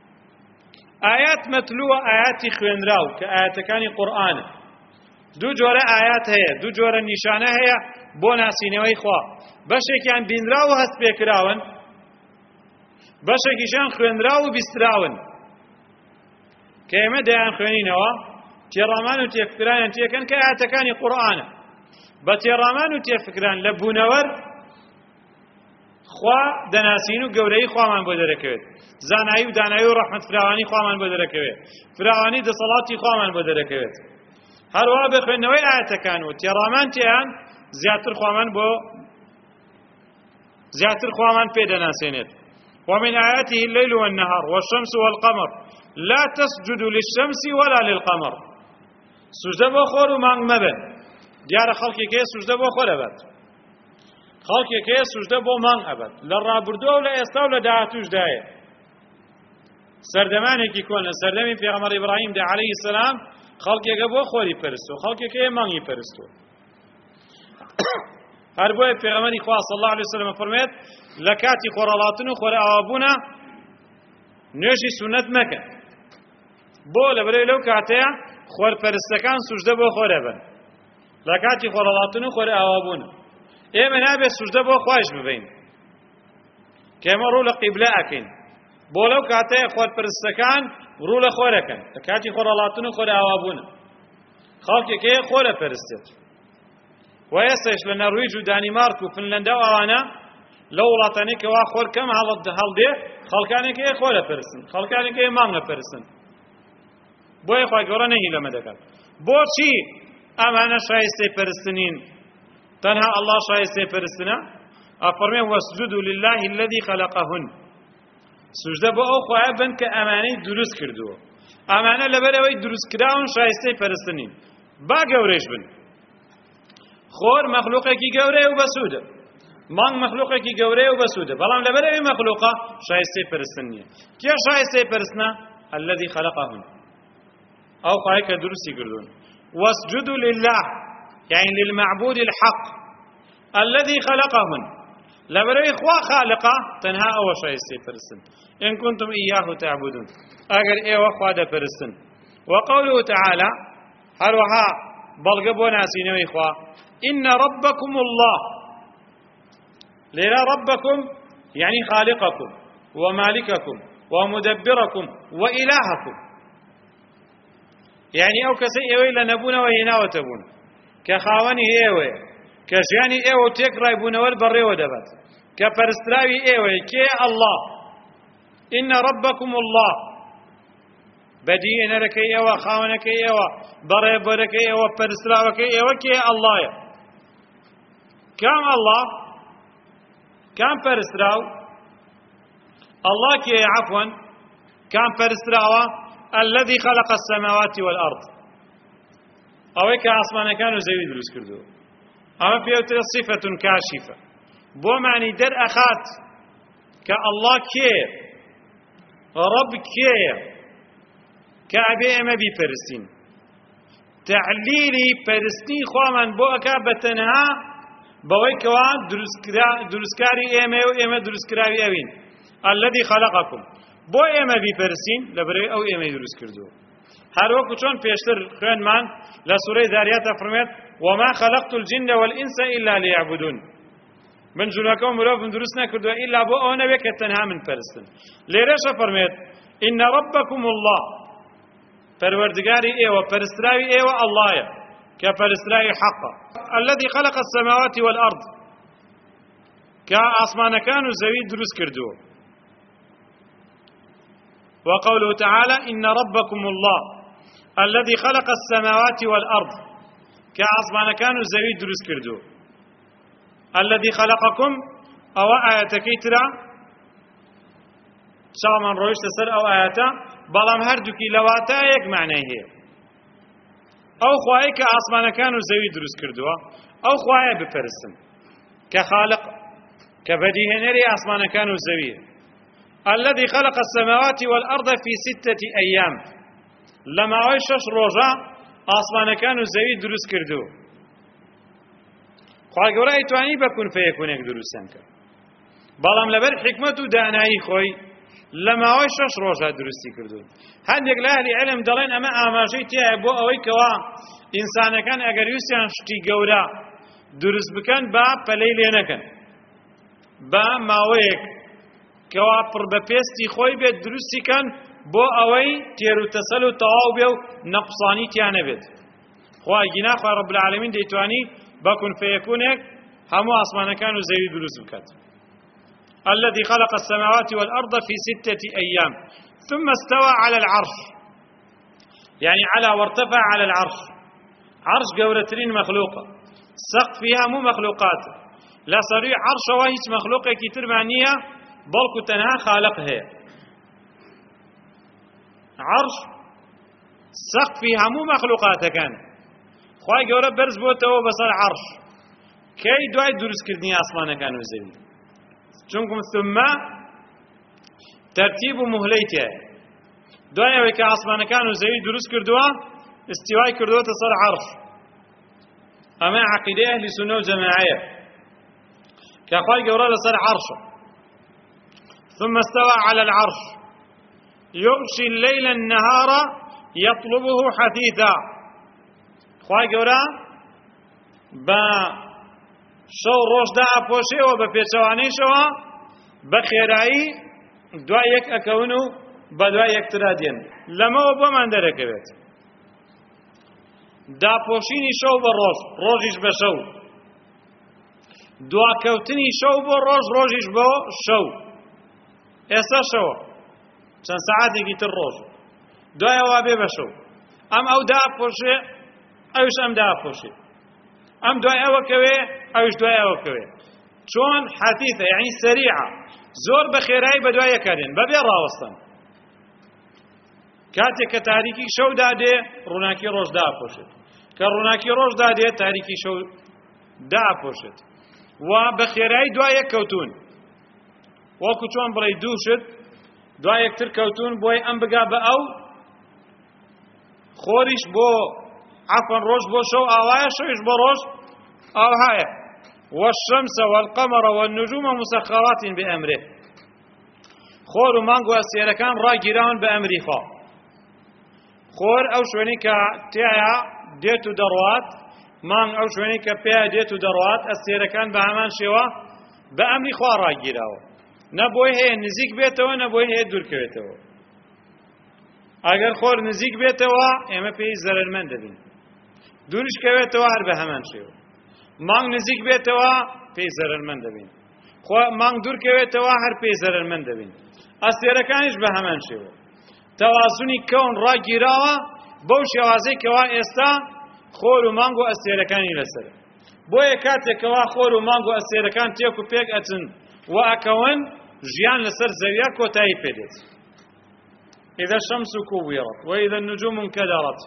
ئايات مەتلووە ئاياتی خوێنراو کە ئاەتەکانی قورئانە. دوو جۆرە ئايات هەیە، دوو جۆرە نیشانە هەیە بۆ ناسینەوەی خوا. بەشێکیان بینراو و هەست پێکراون، بەشێکیشیان خوێنراو و بیستراون کە ئێمە دەیان خوێنینەوە، تێڕامان و تێفکرانیان تێکەن کە ئاەتەکانی قورئانە. بە تێڕامان و تێفکران لە بوونەوەر خوا دەناسین و گەورەی خوامان بۆ دەرەکەوێت، زانایی و دانایی و ڕەحمەت فراوانی خوامان بۆ دەرەکەوێت، فراوانی دەسەڵاتی خوامان بۆ دەرەکەوێت. هەروەها بە خوێندنەوەی ئاەتەکان و تێڕامان تێیان زیاتر خوامان بۆ زیاتر خوامان پێدەناسێنێت. ومن آياته الليل والنهار والشمس والقمر لا تسجدوا للشمس ولا للقمر. سجدە بۆ خۆر و مانگ مەبن. دیارە خەڵکێکەیە سجدە بۆ خۆر ئەبات، خەڵکێکەیە سجدە بۆ مانگ ئەبات. لە ڕابردووە و لە ئێستا و لە داهاتووشدایە. سەردەمانێکی کۆن لە سەردەمی پێغەمبەر ئیبراهیمدا عەلەیهی السەلام خەڵکێکە بۆ خۆری پەرستووە، خەڵکێکەیە مانگی پەرستووە. هەر بۆیە پێغەمبەری خوا صلی الله علیه وسلم فەرموویەت لە کاتی خۆرهەڵاتن و خۆرئاوابوونە نوێژی سونەت مەکە، بۆ لەبەرەوەی لەو کاتەیە خۆرپەرستەکان سوژدە بۆ خۆر ئەبن لە کاتی خۆرهەڵاتن و خۆرئاوابوونە. ئێمە نابێت سوژدە بۆ خوایش ببین کە ئێمە ڕوو لە قیبلە ئەکەین، بۆ لەو کاتەیە خۆرپەرستەکان ڕوو لە خۆرەکەن لە کاتی خۆرهەڵاتن و خۆرئاوابوونە. خەڵکێکەیە خۆرە پەرستێت. و ئێستاش لە نەرویج و دانیمارک و فنلەندا و ئەوانە لەو وڵاتانەی کەوا خۆر کەم هەڵدێ خەڵکانێکەیە خۆرە پەرستن، خەڵکانێکەیە مانگە پەرستن. بۆیە خوای گەورە نەهی لەمە دەکات. بۆچی ئەمانە شایستەی پەرستنین؟ تەنها ئەڵڵا شایستەی پەرستنە؟ ئەفەرمێ وەسجودوا لله الذي خلقهن. سوژدە بۆ ئەو خوایە بن کە ئەمانەی دروست کردووە. ئەمانە لەبەرەوەی دروستکراون شایستەی پەرستنین. با گەورەش بن. خۆر مەخلوقێکی گەورەیە و بەسوودە، مانگ مەخلوقێکی گەورەیە و بەسوودە، بەڵام لەبەرەوەی مەخلوقە شایستەی پەرستن نییە. کێ شایستەی پەرستنە؟ الذي خلقهن، ئەو خوایە کە دروستی کردوون. واسجدوا لله يعني للمعبود الحق الذي خلقهن، لەبەرەوەی خوا خالقە تەنها ئەوە شایستەی پەرستن. إن كنتم إياه تعبدون، ئەگەر ئێوە خوا دەپەرستن. وقوله تعالى هەروەها بەڵگە بۆ ناسینەوەی خوا إن ربكم الله. لێرە ربكم يعني خالقكم ومالككم ومدبركم وإلهكم، يعني ئەو کەسەی ئێوەی لە نەبوونەوە هێناوەتە بوون کە خاوەنی ئێوەیە، کە ژیانی ئێوە تێکڕای بوونەوە بەڕێوە دەبات، کە پەرستراوی ئێوەیە. کێ؟ الله. إن ربكم الله، بەدیهێنەرەکەی ئێوە، خاوەنەکەی ئێوە، بەڕێبەرەکەی ئێوە، پەرستراوەکەی ئێوە کێ؟ ئەڵڵایە. کام الله؟ کام پەرستراو؟ الله کێ؟ عەفوەن كان پەرستراوە الذي خلق السماوات والأرض ئەوەی کە ئاسمانەکان و زەوی دروست کردووە ئەمە پێوترە صفة كاشفة بۆ معنی دەرئەخات کە ئەڵڵا کێیە ڕەب کێیە کە ئەبێ ئێمە بیپەرستین تعلیلی پەرستی خوامان بۆ ئەکا بەتەنها بەوەی کەوا دروستکاری ئێمە و ئێمە دروستکراوی ئەوین الذي خلقكم بۆ ئێمە بیپەرستین لەبەرەوەی ئەو ئێمەی دروست کردووە هەروەکو چۆن پێشتر خوێنمان لە سوورەی زاریاتە فەرمێت وما خلقت الجن والإنس إلا ليعبدون من جنوەکە و مرۆڤم دروست نەکردووە ئیلا بۆ ئەوە نەبێت کە تەنها من پەرستن لێرەشە فەرمێت إن ربكم الله پەروەردگاری ئێوە پەرستراوی ئێوە ئەڵڵایە کە پەرستراوی حەقە الذي خلق السماوات والأرض کە ئاسمانەکان و زەوی دروست کردووە وقوله تعالى إن ربكم الله الذي خلق السماوات والأرض كأصبحنا كانوا زوي دروس كردو الذي خلقكم أو آياتك ترى شامان رويش تسر أو آياتا بلام هردوكي لواتا يك معنى هي أو خواهي كأصبحنا كانوا زوي دروس كردو أو خواهي بفرسن كخالق كبديه نري أصبحنا كانوا زوي الذي خلق السماوات والأرض في ستة أيام لما عيشش روجا أصلا كانوا زوي دروس كردو خواه قرأي تواني بكون فيكونك دروسانك بلام لبر حكمة داناي خوي لما عيشش روجا دروسي كردو هندك لأهل علم دلين أما آماجي تيابو أوي كوا إنسان كان أقر يسيان شتي قورا دروس بكان با پليلينكن با ماويك کەوا پڕ بە پێستی خۆی بێت دروستی کەن بۆ ئەوەی تێر و تەسەل و تەواو بێ و نەقسانی تیا نەبێت خوای گینا خوای ڕەب العالەمین دەیتوانی بە کون فەیەکونێک هەموو ئاسمانەکان و زەوی دروست بکات الذي خلق السماوات والأرض في ستة أيام ثم استوى على العرش يعني على وارتفع على العرش عرش قورترين مخلوقة سقف فيها مو مخلوقات لا صريح عرش وهيج مخلوقة كتير معنية بلكو تنها خالق هي عرش سقف فيها مو مخلوقات كان خواهي قورة برز بوته بصر عرش كي دواي دروس كردني أصلانا كانوا زين چونكم ثم ترتيب مهليته دواي وكا أصلانا كانوا زين دروس كردوا استواي كردوا تصر عرش أما عقيدة أهل سنة وجماعية كخواهي قورة لصر عرش ثم استوى على العرش يغشي الليل النهار يطلبه حثيثا خواهي قورا با شو روش دا اپوشي و بپیچواني شوا بخيرائي دوا يك اكونو بدوا يك ترادين لما و بمان دركبت دا پوشيني شو بروش روشيش بشو دوا كوتني شو بروش روشيش بو شو ئێستا شەوە چەند سەعاتێکی تر ڕۆژ دوایەوە بێ بەشەو ئەم ئەو داپۆشێ ئەوش ئەم داپۆشێ ئەم دوای ئەوە کەوێ ئەوش دوای ئەوە کەوێ چۆن حەتیثە یعنی سەریعە زۆر بە خێرایی بە دوای یەکەدێن بەبێ ڕاوەستن کاتێک کە تاریکی شەودا دێ ڕووناکی ڕۆژ داپۆشێت کە ڕووناکی ڕۆژدا دێ تاریکی شەو داپۆشێت و بە خێرایی دوای یەککەوتون وەکو چۆن بڕێ دووشت دوای یەکتر کەوتون بۆی ئەم بگا بە ئەو خۆریش بۆ عەفەن ڕۆژ بۆ شەو ئاوایە شەویش بۆ ڕۆژ ئاوهایە والشەمسە والقەمەرە والنجومە مسەخەراتین بئەمرێ خۆر و مانگ و ئەستێرەکان ڕاگیراون بە ئەمری خوا خۆر ئەو شوێنەی کە تێیە دێت و دەڕوات مانگ ئەو شوێنەی کە پێیە دێت و دەڕوات ئەستێرەکان بە هەمان شێوە بە ئەمری خوا ڕاگیراوە نەبۆی هەیە نزیک بێتەوە نەبۆی هەیە دوورکەوێتەوە ئەگەر خۆر نزیک بێتەوە ئێمە پێی زەرەرمەند دەبین دوورش کەوێتەوە هەر بە هەمان شێوە مانگ نزیک بێتەوە پێی زەرەرمەند دەبین مانگ دوورکەوێتەوە هەر پێی زەرەرمەند دەبین ئەستێرەکانیش بە هەمان شێوە تەوازونی کەون ڕاگیراوە بەو شێوازەی کەوا ئێستا خۆر و مانگ و ئەستێرەکانی لەسەر بۆیە کاتێکەوە خۆر و مانگ و ئەستێرەکان تێک و پێک ئەچن و ئەکەون ژیان لەسەر زەویە کۆتایی پێدێت إذا الشمس كورت وإذا النجوم انكدرت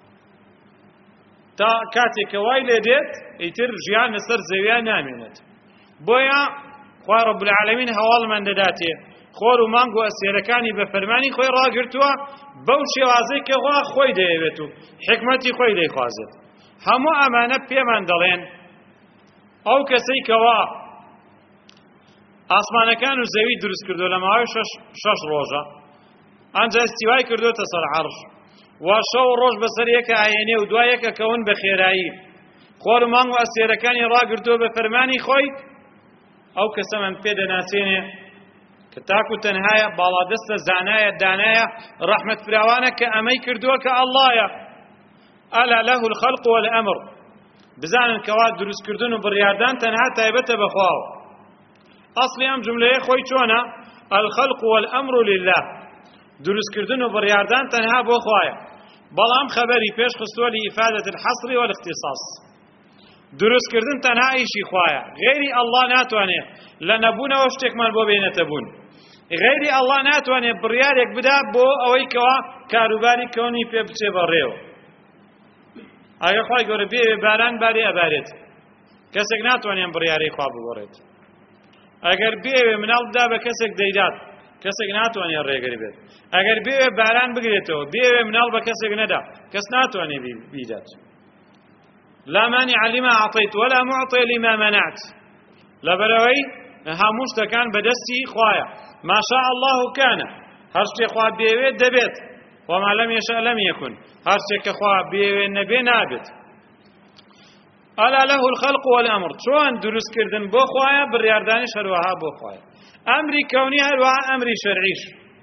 تا كاتێک کە وای لێ دێت ئیتر ژیان لەسەر زەویە نامێنێت. بۆیە خوا رەب العالەمین هەواڵمان دەداتێ خۆر و مانگ و ئەسێرەکانی بە فەرمانی خۆی ڕاگرتووە بەو شێوازەی کە خوا خۆی دەیەوێت و حکمەتی خۆی دەیخوازێت. هەموو ئەمانە پێمان دەڵێن ئەو کەسەی کەوا ئاسمانەکان و زەوی دروست کردو لە ماوەی شەش ڕۆژە، ئەنجا استیوای کردوتە سەر عەرش و شەو ڕۆژ بەسەر یەکە ئاینێ و دوای یەکە کەون بە خێرایی، خۆر و مانگ و ئەسێرەکانی ڕاگرتووە بە فەرمانی خۆی، ئەو کەسەمان پێ دەناسێنێ کە تاک و تەنهایە، باڵادەستە، زانایە، دانایە، ڕەحمەت فراوانە کە ئەمەی کردووە کە ئەڵڵایە. ئەلا لەه الخەلق وەلئەمر، بزانن کەوا دروستکردن و بڕیاردان تەنها تایبەتە بەخواوە. ئەسڵی ئەم جوملەیە خۆی چۆنە؟ الخەلق وەلئەمر لله، دروستکردن و بڕیاردان تەنها بۆ خوایە، بەڵام خەبەری پێش خستووە لئیفادەت الحەصر والاختصاص. دروستکردن تەنها ئیشی خوایە، غێری ئەڵڵا ناتوانێت لە نەبوونەوە شتێکمان بۆ بێنێتە بوون، غێری ئەڵڵا ناتوانێت بڕیارێک بدا بۆ ئەوەی کەوا کاروباری کەونی پێ بچێ بەڕێوە. ئەگەر خوای گەورە بێوێ باران بارێ ئەبارێت، کەسێک ناتوانێت بڕیارەی خوا بگۆڕێت. ئەگەر بێوێ مناڵ بدا بە کەسێک دەیدات، کەسێک ناتوانێت ڕێگەری بێت. ئەگەر بێوێ باران بگرێتەوە، بێوێ مناڵ بە کەسێک نەدا، کەس ناتوانێت بیدات. لا مانع لما أعطيت ولا معطي لما منعت، لبروي هەموو شتەکان بەدەستی خوایە. ما شاء الله كان، هەر شتێک خوا بێوێت دەبێت، وما لم يشاء لم يكن، هەر شتێک کە خوا بێوێ نەبێ نابێت. ئەلا لەه الخەلق وەلئەمر، چۆن دروستکردن بۆ خوایە، بڕیاردانیش هەروەها بۆ خوایە. ئەمری کەونی هەروەها ئەمری شەرعیش،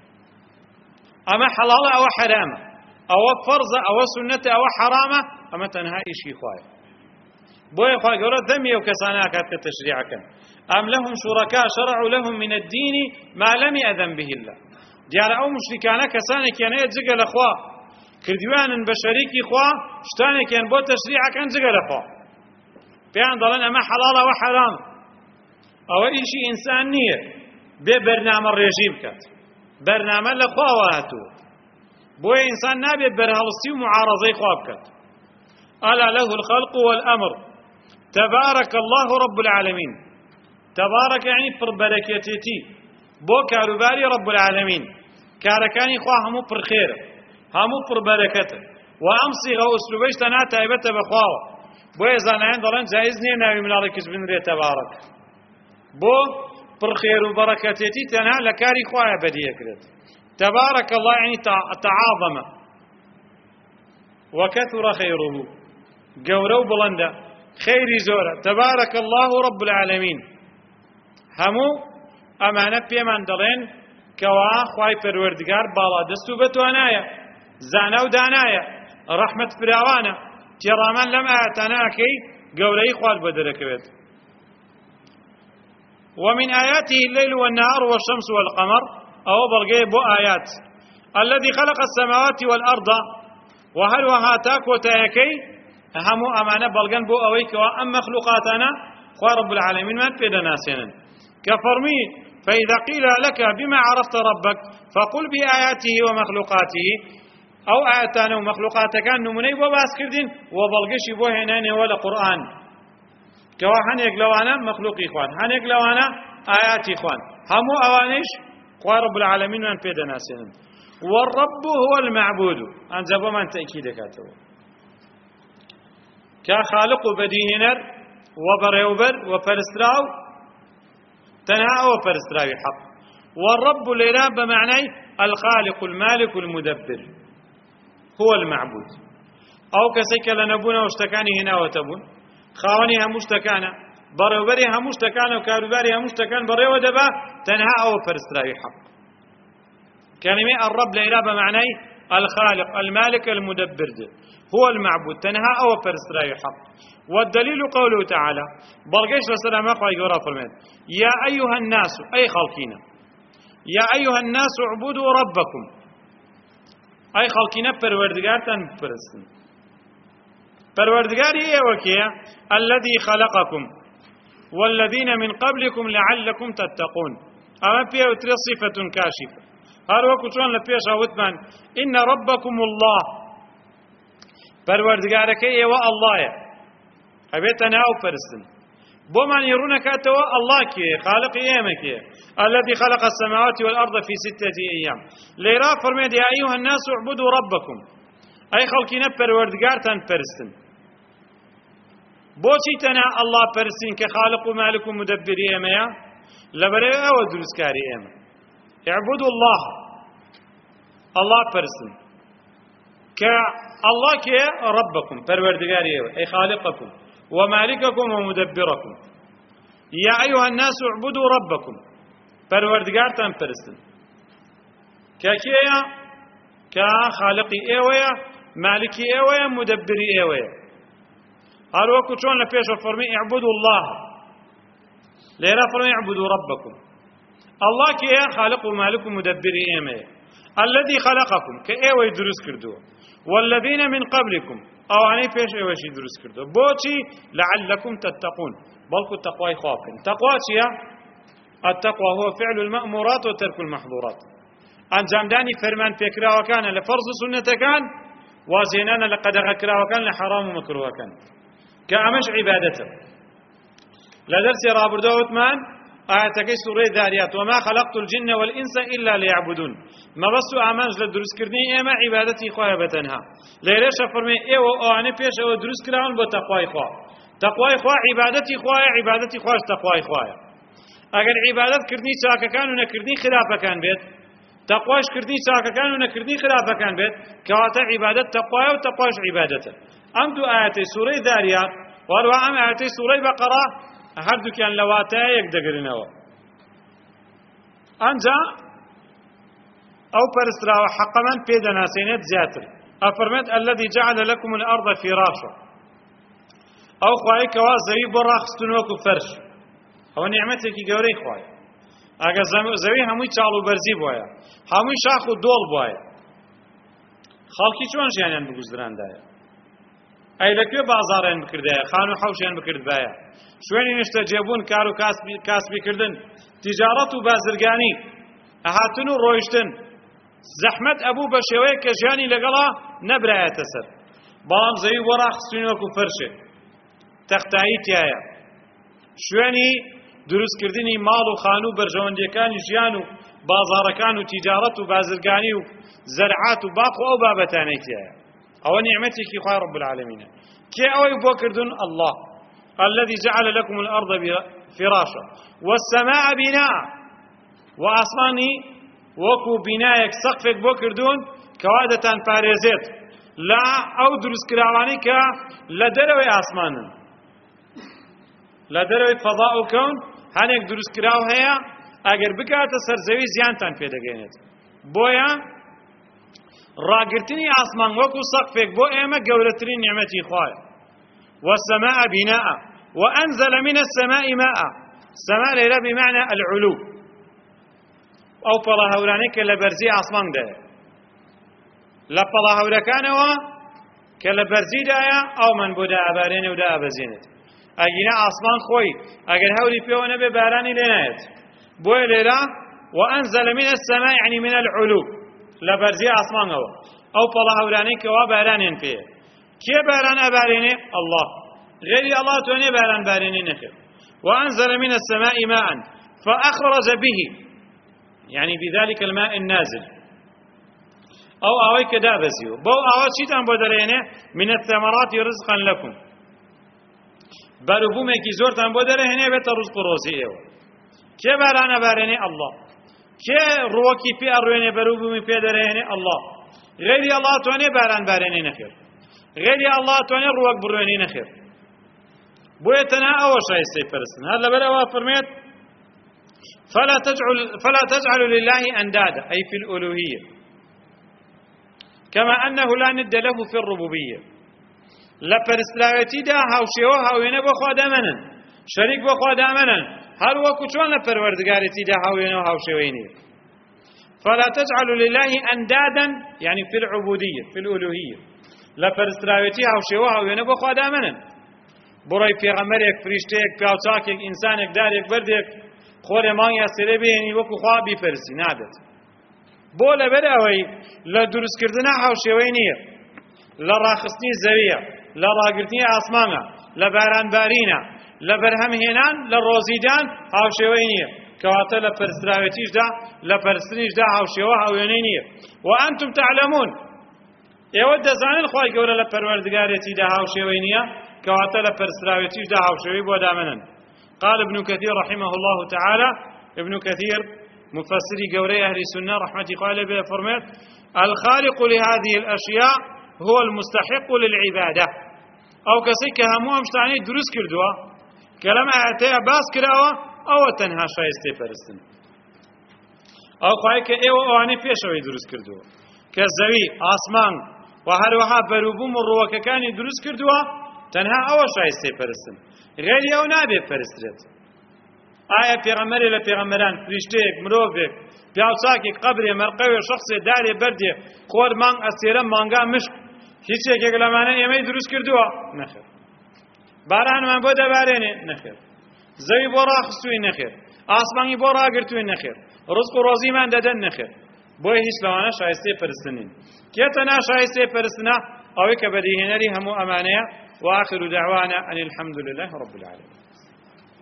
ئەمە حەڵاڵە ئەوە حەرامە، ئەوە فەرزە ئەوە سونەتە ئەوە حەرامە، ئەمە تەنها ئیشی خوایە. بۆیە خوا گەورە دەمی ئەو کەسانە ئاکات کە تەشریعەکەن. ئەم لەهم شوڕەکا شەرعوا لەهم من الدین ما لم یأذن به الله، دیارە ئەو مشریکانە کەسانێکیان هەیە جگە لە خوا، کردویانن بە شەریکی خوا، شتانێکیان بۆ تەشریعەکەن جگە لە خوا، پێیان دەڵێن ئەمە حەڵاڵە ئەوە حەرام. ئەوە ئیشی ئینسان نییە بێ بەرنامە ڕێژی بکات، بەرنامە لە خواوە هاتووە، بۆیە ئینسان نابێت بەرهەڵستی و معارەزەی خوا بکات. ئەلا لەه الخەلق وەلئەمر تبارك الله رب العالمين، تبارك يعني پڕبەرەکێتێتی بۆ کاروباری رب العالمين، کارەکانی خوا هەموو پڕخێرە، هەموو پڕبەرەکەتە، و ئەم سیغە و ئوسلوبەیش تەنها تایبەتە بەخواوە. بۆیە زانایان دەڵێن جایز نییە ناوی مناڵێکیش بنرێت تەبارەک، بۆ پڕخێر و بەڕەکەتێتی تەنها لە کاری خوایە بەدیەکرێت. تبارك الله يعني تعاظم وكثر خيره، گەورە و بڵندە، خەیری زۆرە. تبارك الله رب العالمين، هەموو ئەمانە پێمان دەڵێن کەوا خوای پەروەردگار باڵادەست و بەتوانایە، زانا و دانایە، ڕەحمەت فراوانە. تێڕامان لەم ئاەتانە ئەکەی گەورەی خوات بۆ دەرەکەوێت. ومن آياته الليل والنهار والشمس والقمر، أو بلغي بو آيات الذي خلق السماوات والأرض، وهل وهاتاك وتاكي همو أمانة بلغن بو أويك وأم مخلوقاتنا خوا رب العالمين ما تفيد ناسينا كفرمي. فإذا قيل لك بما عرفت ربك فقل بآياته ومخلوقاته، أو آياتنا ومخلوقاتك نموني بو باس كردين وبلغشي بو هناني ولا قرآن، كوا هنيك لوانا مخلوق إخوان، هنيك لوانا آيات إخوان، همو أوانيش خوا رب العالمين من بيدا ناسين. والرب هو المعبود، أنزبو من تأكيد كاتو كخالق بديهنر وبريوبر وفرستراو تنها وفرستراو حق. والرب لله بمعنى الخالق المالك المدبر، هو المعبود. أو كسيك لنبونا واشتكاني هنا وتبون، خاوني همشتكانا، بروبري همشتكانا، وكاروباري همشتكان بري ودبا تنها أو فرستراي حق. كلمة الرب لا بمعنى الخالق المالك المدبر ده. هو المعبود تنها أو فرستراي حق. والدليل قوله تعالى برقش وسلام أخوة يقرأ فرمات يا أيها الناس، أي خلقنا، يا أيها الناس اعبدوا ربكم، أي خلقنا پروردگار تن پرستن. پروردگار ايه وكيا الذي خلقكم والذين من قبلكم لعلكم تتقون، اما بيه صفة كاشفة هەر وەکو چۆن لە پێشە وتمان ئینە ڕەبەکم الله پەروەردگارەکەی ئێوە ئەڵڵایە ئەبێتە ناو پەرستن بۆمان ڕوونەکاتەوە ئەڵڵا کێیە خالقی ئێمە کێیە الذي خلق السماوات والأرض في ستة أيام ليرا فرميد يا أيها الناس اعبدوا ربكم أي خلقنا پروردگارتان پرستن بۆچی تەنها ئەڵڵا پەرستین کە خالق و مالک و مدەبری ئێمەیە لەبەرەوەی ئەوە دروستکاری ئێمە اعبدوا الله ئەڵڵا پەرستن کە ئەڵڵا کێیە ربكم پەروەردگاری ئێوە ئەی خالقكم ومالككم ومدبركم يا أيها الناس اعبدوا ربكم پەروەردگارتان پەرستن کە کێیە کە خالقی ئێوەیە مالکی ئێوەیە مدەبری ئێوەیە هەر وەکو چۆن لە پێشە فەرمی اعبدوا الله لێرە فەرمی اعبدوا ربكم ئەڵڵا کێیە خالق و مالک و مدەبری ئێمەیە الذي خلقكم کە ئێوەی دروست کردووە والذين من قبلكم ئەوانەی پێش ئێوەشی دروست کردووە بۆچی لعلكم تتقون بەڵکو تەقوای خوا بکەن تەقوا چییە التقوى هو فعل المأمورات وترك المحظورات أنجامداني فرمان فكرة وكان لفرض سنة كان وازينانا لقدر كرا وكان لحرام ومكروه كان كأمش عبادته لدرس رابردو عثمان آياتك سورة ذاريات وما خلقت الجن والإنس إلا ليعبدون ما بس أعمال لدرس كردني إما عبادتي خواه بتنها ليش فرمي إيوه أعني بيش أو درس كراون بتقوى خواه تقوى خواه عبادتي خواه عبادتي خواه تقوى خواه اگر عبادت کردنی چاکەکان و نەکردنی خراپەکان بێت تەقواش کردنی چاکەکان و نەکردنی خراپەکان بێت کەواتە عبادت تەقوایە و تەقواش عبادەتە ئەم دوو ئاەتەی سوورەی داریات وەروە ئەم ئاەتەی سوورەی بەقەرە هەردووکیان لە واتایە یەک دەگرنەوە ئەنجا ئەو پەرستراوە حەقەمان پێدەناسێنێت زیاتر ئەفەرمێت الذي جعل لكم الأرض فراشا ئەو خوای کەوا زەوی بۆ ڕاخستون وەکو فەرش ئەوە نیعمەتێکی گەورەی خوایە ئەگەر زەوی هەمووی چاڵ و بەرزی بووایە هەمووی شاخ و دۆڵ بووایە خەڵکی چۆن ژیانیان بگوزراندایە ئەی لەکوێ بازاڕیان بکردایە خان و حەوشیان بکردبایە شوێنی نیشتە جێبوون کار و کاسبیکردن تیجارەت و بازرگانی ئەهاتن و ڕۆیشتن زەحمەت ئەبوو بە شێوەیە کە ژیانی لەگەڵا نەبرایەتە سەر بەڵام زەوی بۆ ڕاخستووی وەکو فەرشێ تەختایی تایە شوێنی دروستکردنی ماڵ و خان و بەرژەوەندیەکانی ژیان و بازاڕەکان و تیجارەت و بازرگانی و زەرعات و باق و ئەو بابەتانەی تایە ئەوە نیعمەتێکی خوای رب العالمینە کێ ئەوەی بۆ کردوون الله الذي جعل لكم الأرض فراشا والسماء بناء وأصلاني وكو بنايك سقفك بو كردون كوادتان باريزيت لا أو دروس كراواني كا لدروي أسمانا لدروي فضاء وكون هنك دروس كراو هيا اگر بكاتا سرزوي زيانتان پيدگينت بويا راگرتني أسمان وكو سقفك بو إيما قولترين نعمتي خوايا والسماء بناء وأنزل من السماء ماء السماء ليلة بمعنى العلو أو بلا هورانيك لبرزي أسمان ده لبلا هوركانوا كلبرزي دايا أو من بدا أبارين ودا أبزينت أجينا أسمان خوي أجر هوري فيونا بباراني لنايت بوي ليلة وأنزل من السماء يعني من العلو لبرزي أسمان هو أو بلا هورانيك وبارانين فيه كي باران أباريني الله غير الله توني باران باريني نخير وأنزل من السماء ماء فأخرج به يعني بذلك الماء النازل أو أوي كدابزيو بو أوي شيطان بودرينه من الثمرات رزقا لكم بربومي كي زورتان بودرينه بيت رزق روزيه كي باران أباريني الله كي روكي في أروينه بربومي في درينه الله غير الله توني باران باريني نخير غير الله توني روك برويني نخير بويتنا أول شيء سيفرسن هذا بلا فرميت فلا تجعل فلا تجعلوا لله أندادا أي في الألوهية كما أنه لا ند له في الربوبية لا فرسلاوتي دا هاوشيو هاوينه بخوا دامنا شريك بخوا دامنا هل وكتوان لا پروردگارتي دا هاوينه هاوشيويني فلا تجعلوا لله أندادا يعني في العبودية في الألوهية لا فرسلاوتي هاوشيو هاوينه بخوا دامنا بڕای پێغەمبەرێک فریشتەیەک پیاوچاکێک ئینسانێک دارێک بەردێک خۆرێ مانگیا سێرە بێنی وەکو خوا بیپەرسی نادێت بۆ لەبەر ئەوەی لە دروستکردنە هاوشێوەی نییە، لە ڕاخستنی زەویە، لە ڕاگرتنی ئاسمانە، لە بارانبارینە، لە بەرهەمهێنان لە ڕۆزیدان هاوشێوەی نییە، کەواتە لە پەرستراوێتیشدا لە پەرستنیشدا هاوشێوە هاوێنەی نییە. وأنتم تعلمون، ئێوە دەزانن خوای گەورە لە پەروەردگارێتیدا هاوشێوەی نییە، کەواتە لە پەرستراوێتیشدا هاوشێوەی بۆ دامەنن. قال ابن كثير رحمه الله تعالى، ابن كثير مفسري قوري أهل السنة رحمة قال به فرمت: الخالق لهذه الأشياء هو المستحق للعبادة. أو كسيك هموهم شتاني دروس كردوا كلام أعتيا باس كراوا أو تنها شايستي فرستن أو خواهيك إيوه أواني بيشوي دروس كردوا كالزوي آسمان وهروها بروبوم الرواك كاني دروس كردوا تنها أو شايستي فرستن غير يو نابي فرسترت. آية پیغمبری لە پیغمبران فریشتەیەک مرۆڤێک پیاوچاکێک قەبرێ مەرقەوێ شخصێ دارێ بەردێ خۆر مانگ ئەستێرە مانگا مشک هیچێکێک لەمانە ئێمەی دروست کردووە؟ نەخێر. بارانمان بۆ دەبارێنێ؟ نەخێر. زەوی بۆ ڕاخستووی؟ نەخێر. ئاسمانی بۆ ڕاگرتووی؟ نەخێر. ڕزق و ڕۆزیمان دەدەن؟ نەخێر. بۆیە هیچ لەوانە شایستەی پەرستن نین. کێتە ناشایستەی پەرستنە؟ ئەوەی کە بەدیهێنەری هەموو ئەمانەیە. وآخر دعوانا أن الحمد لله رب العالمين.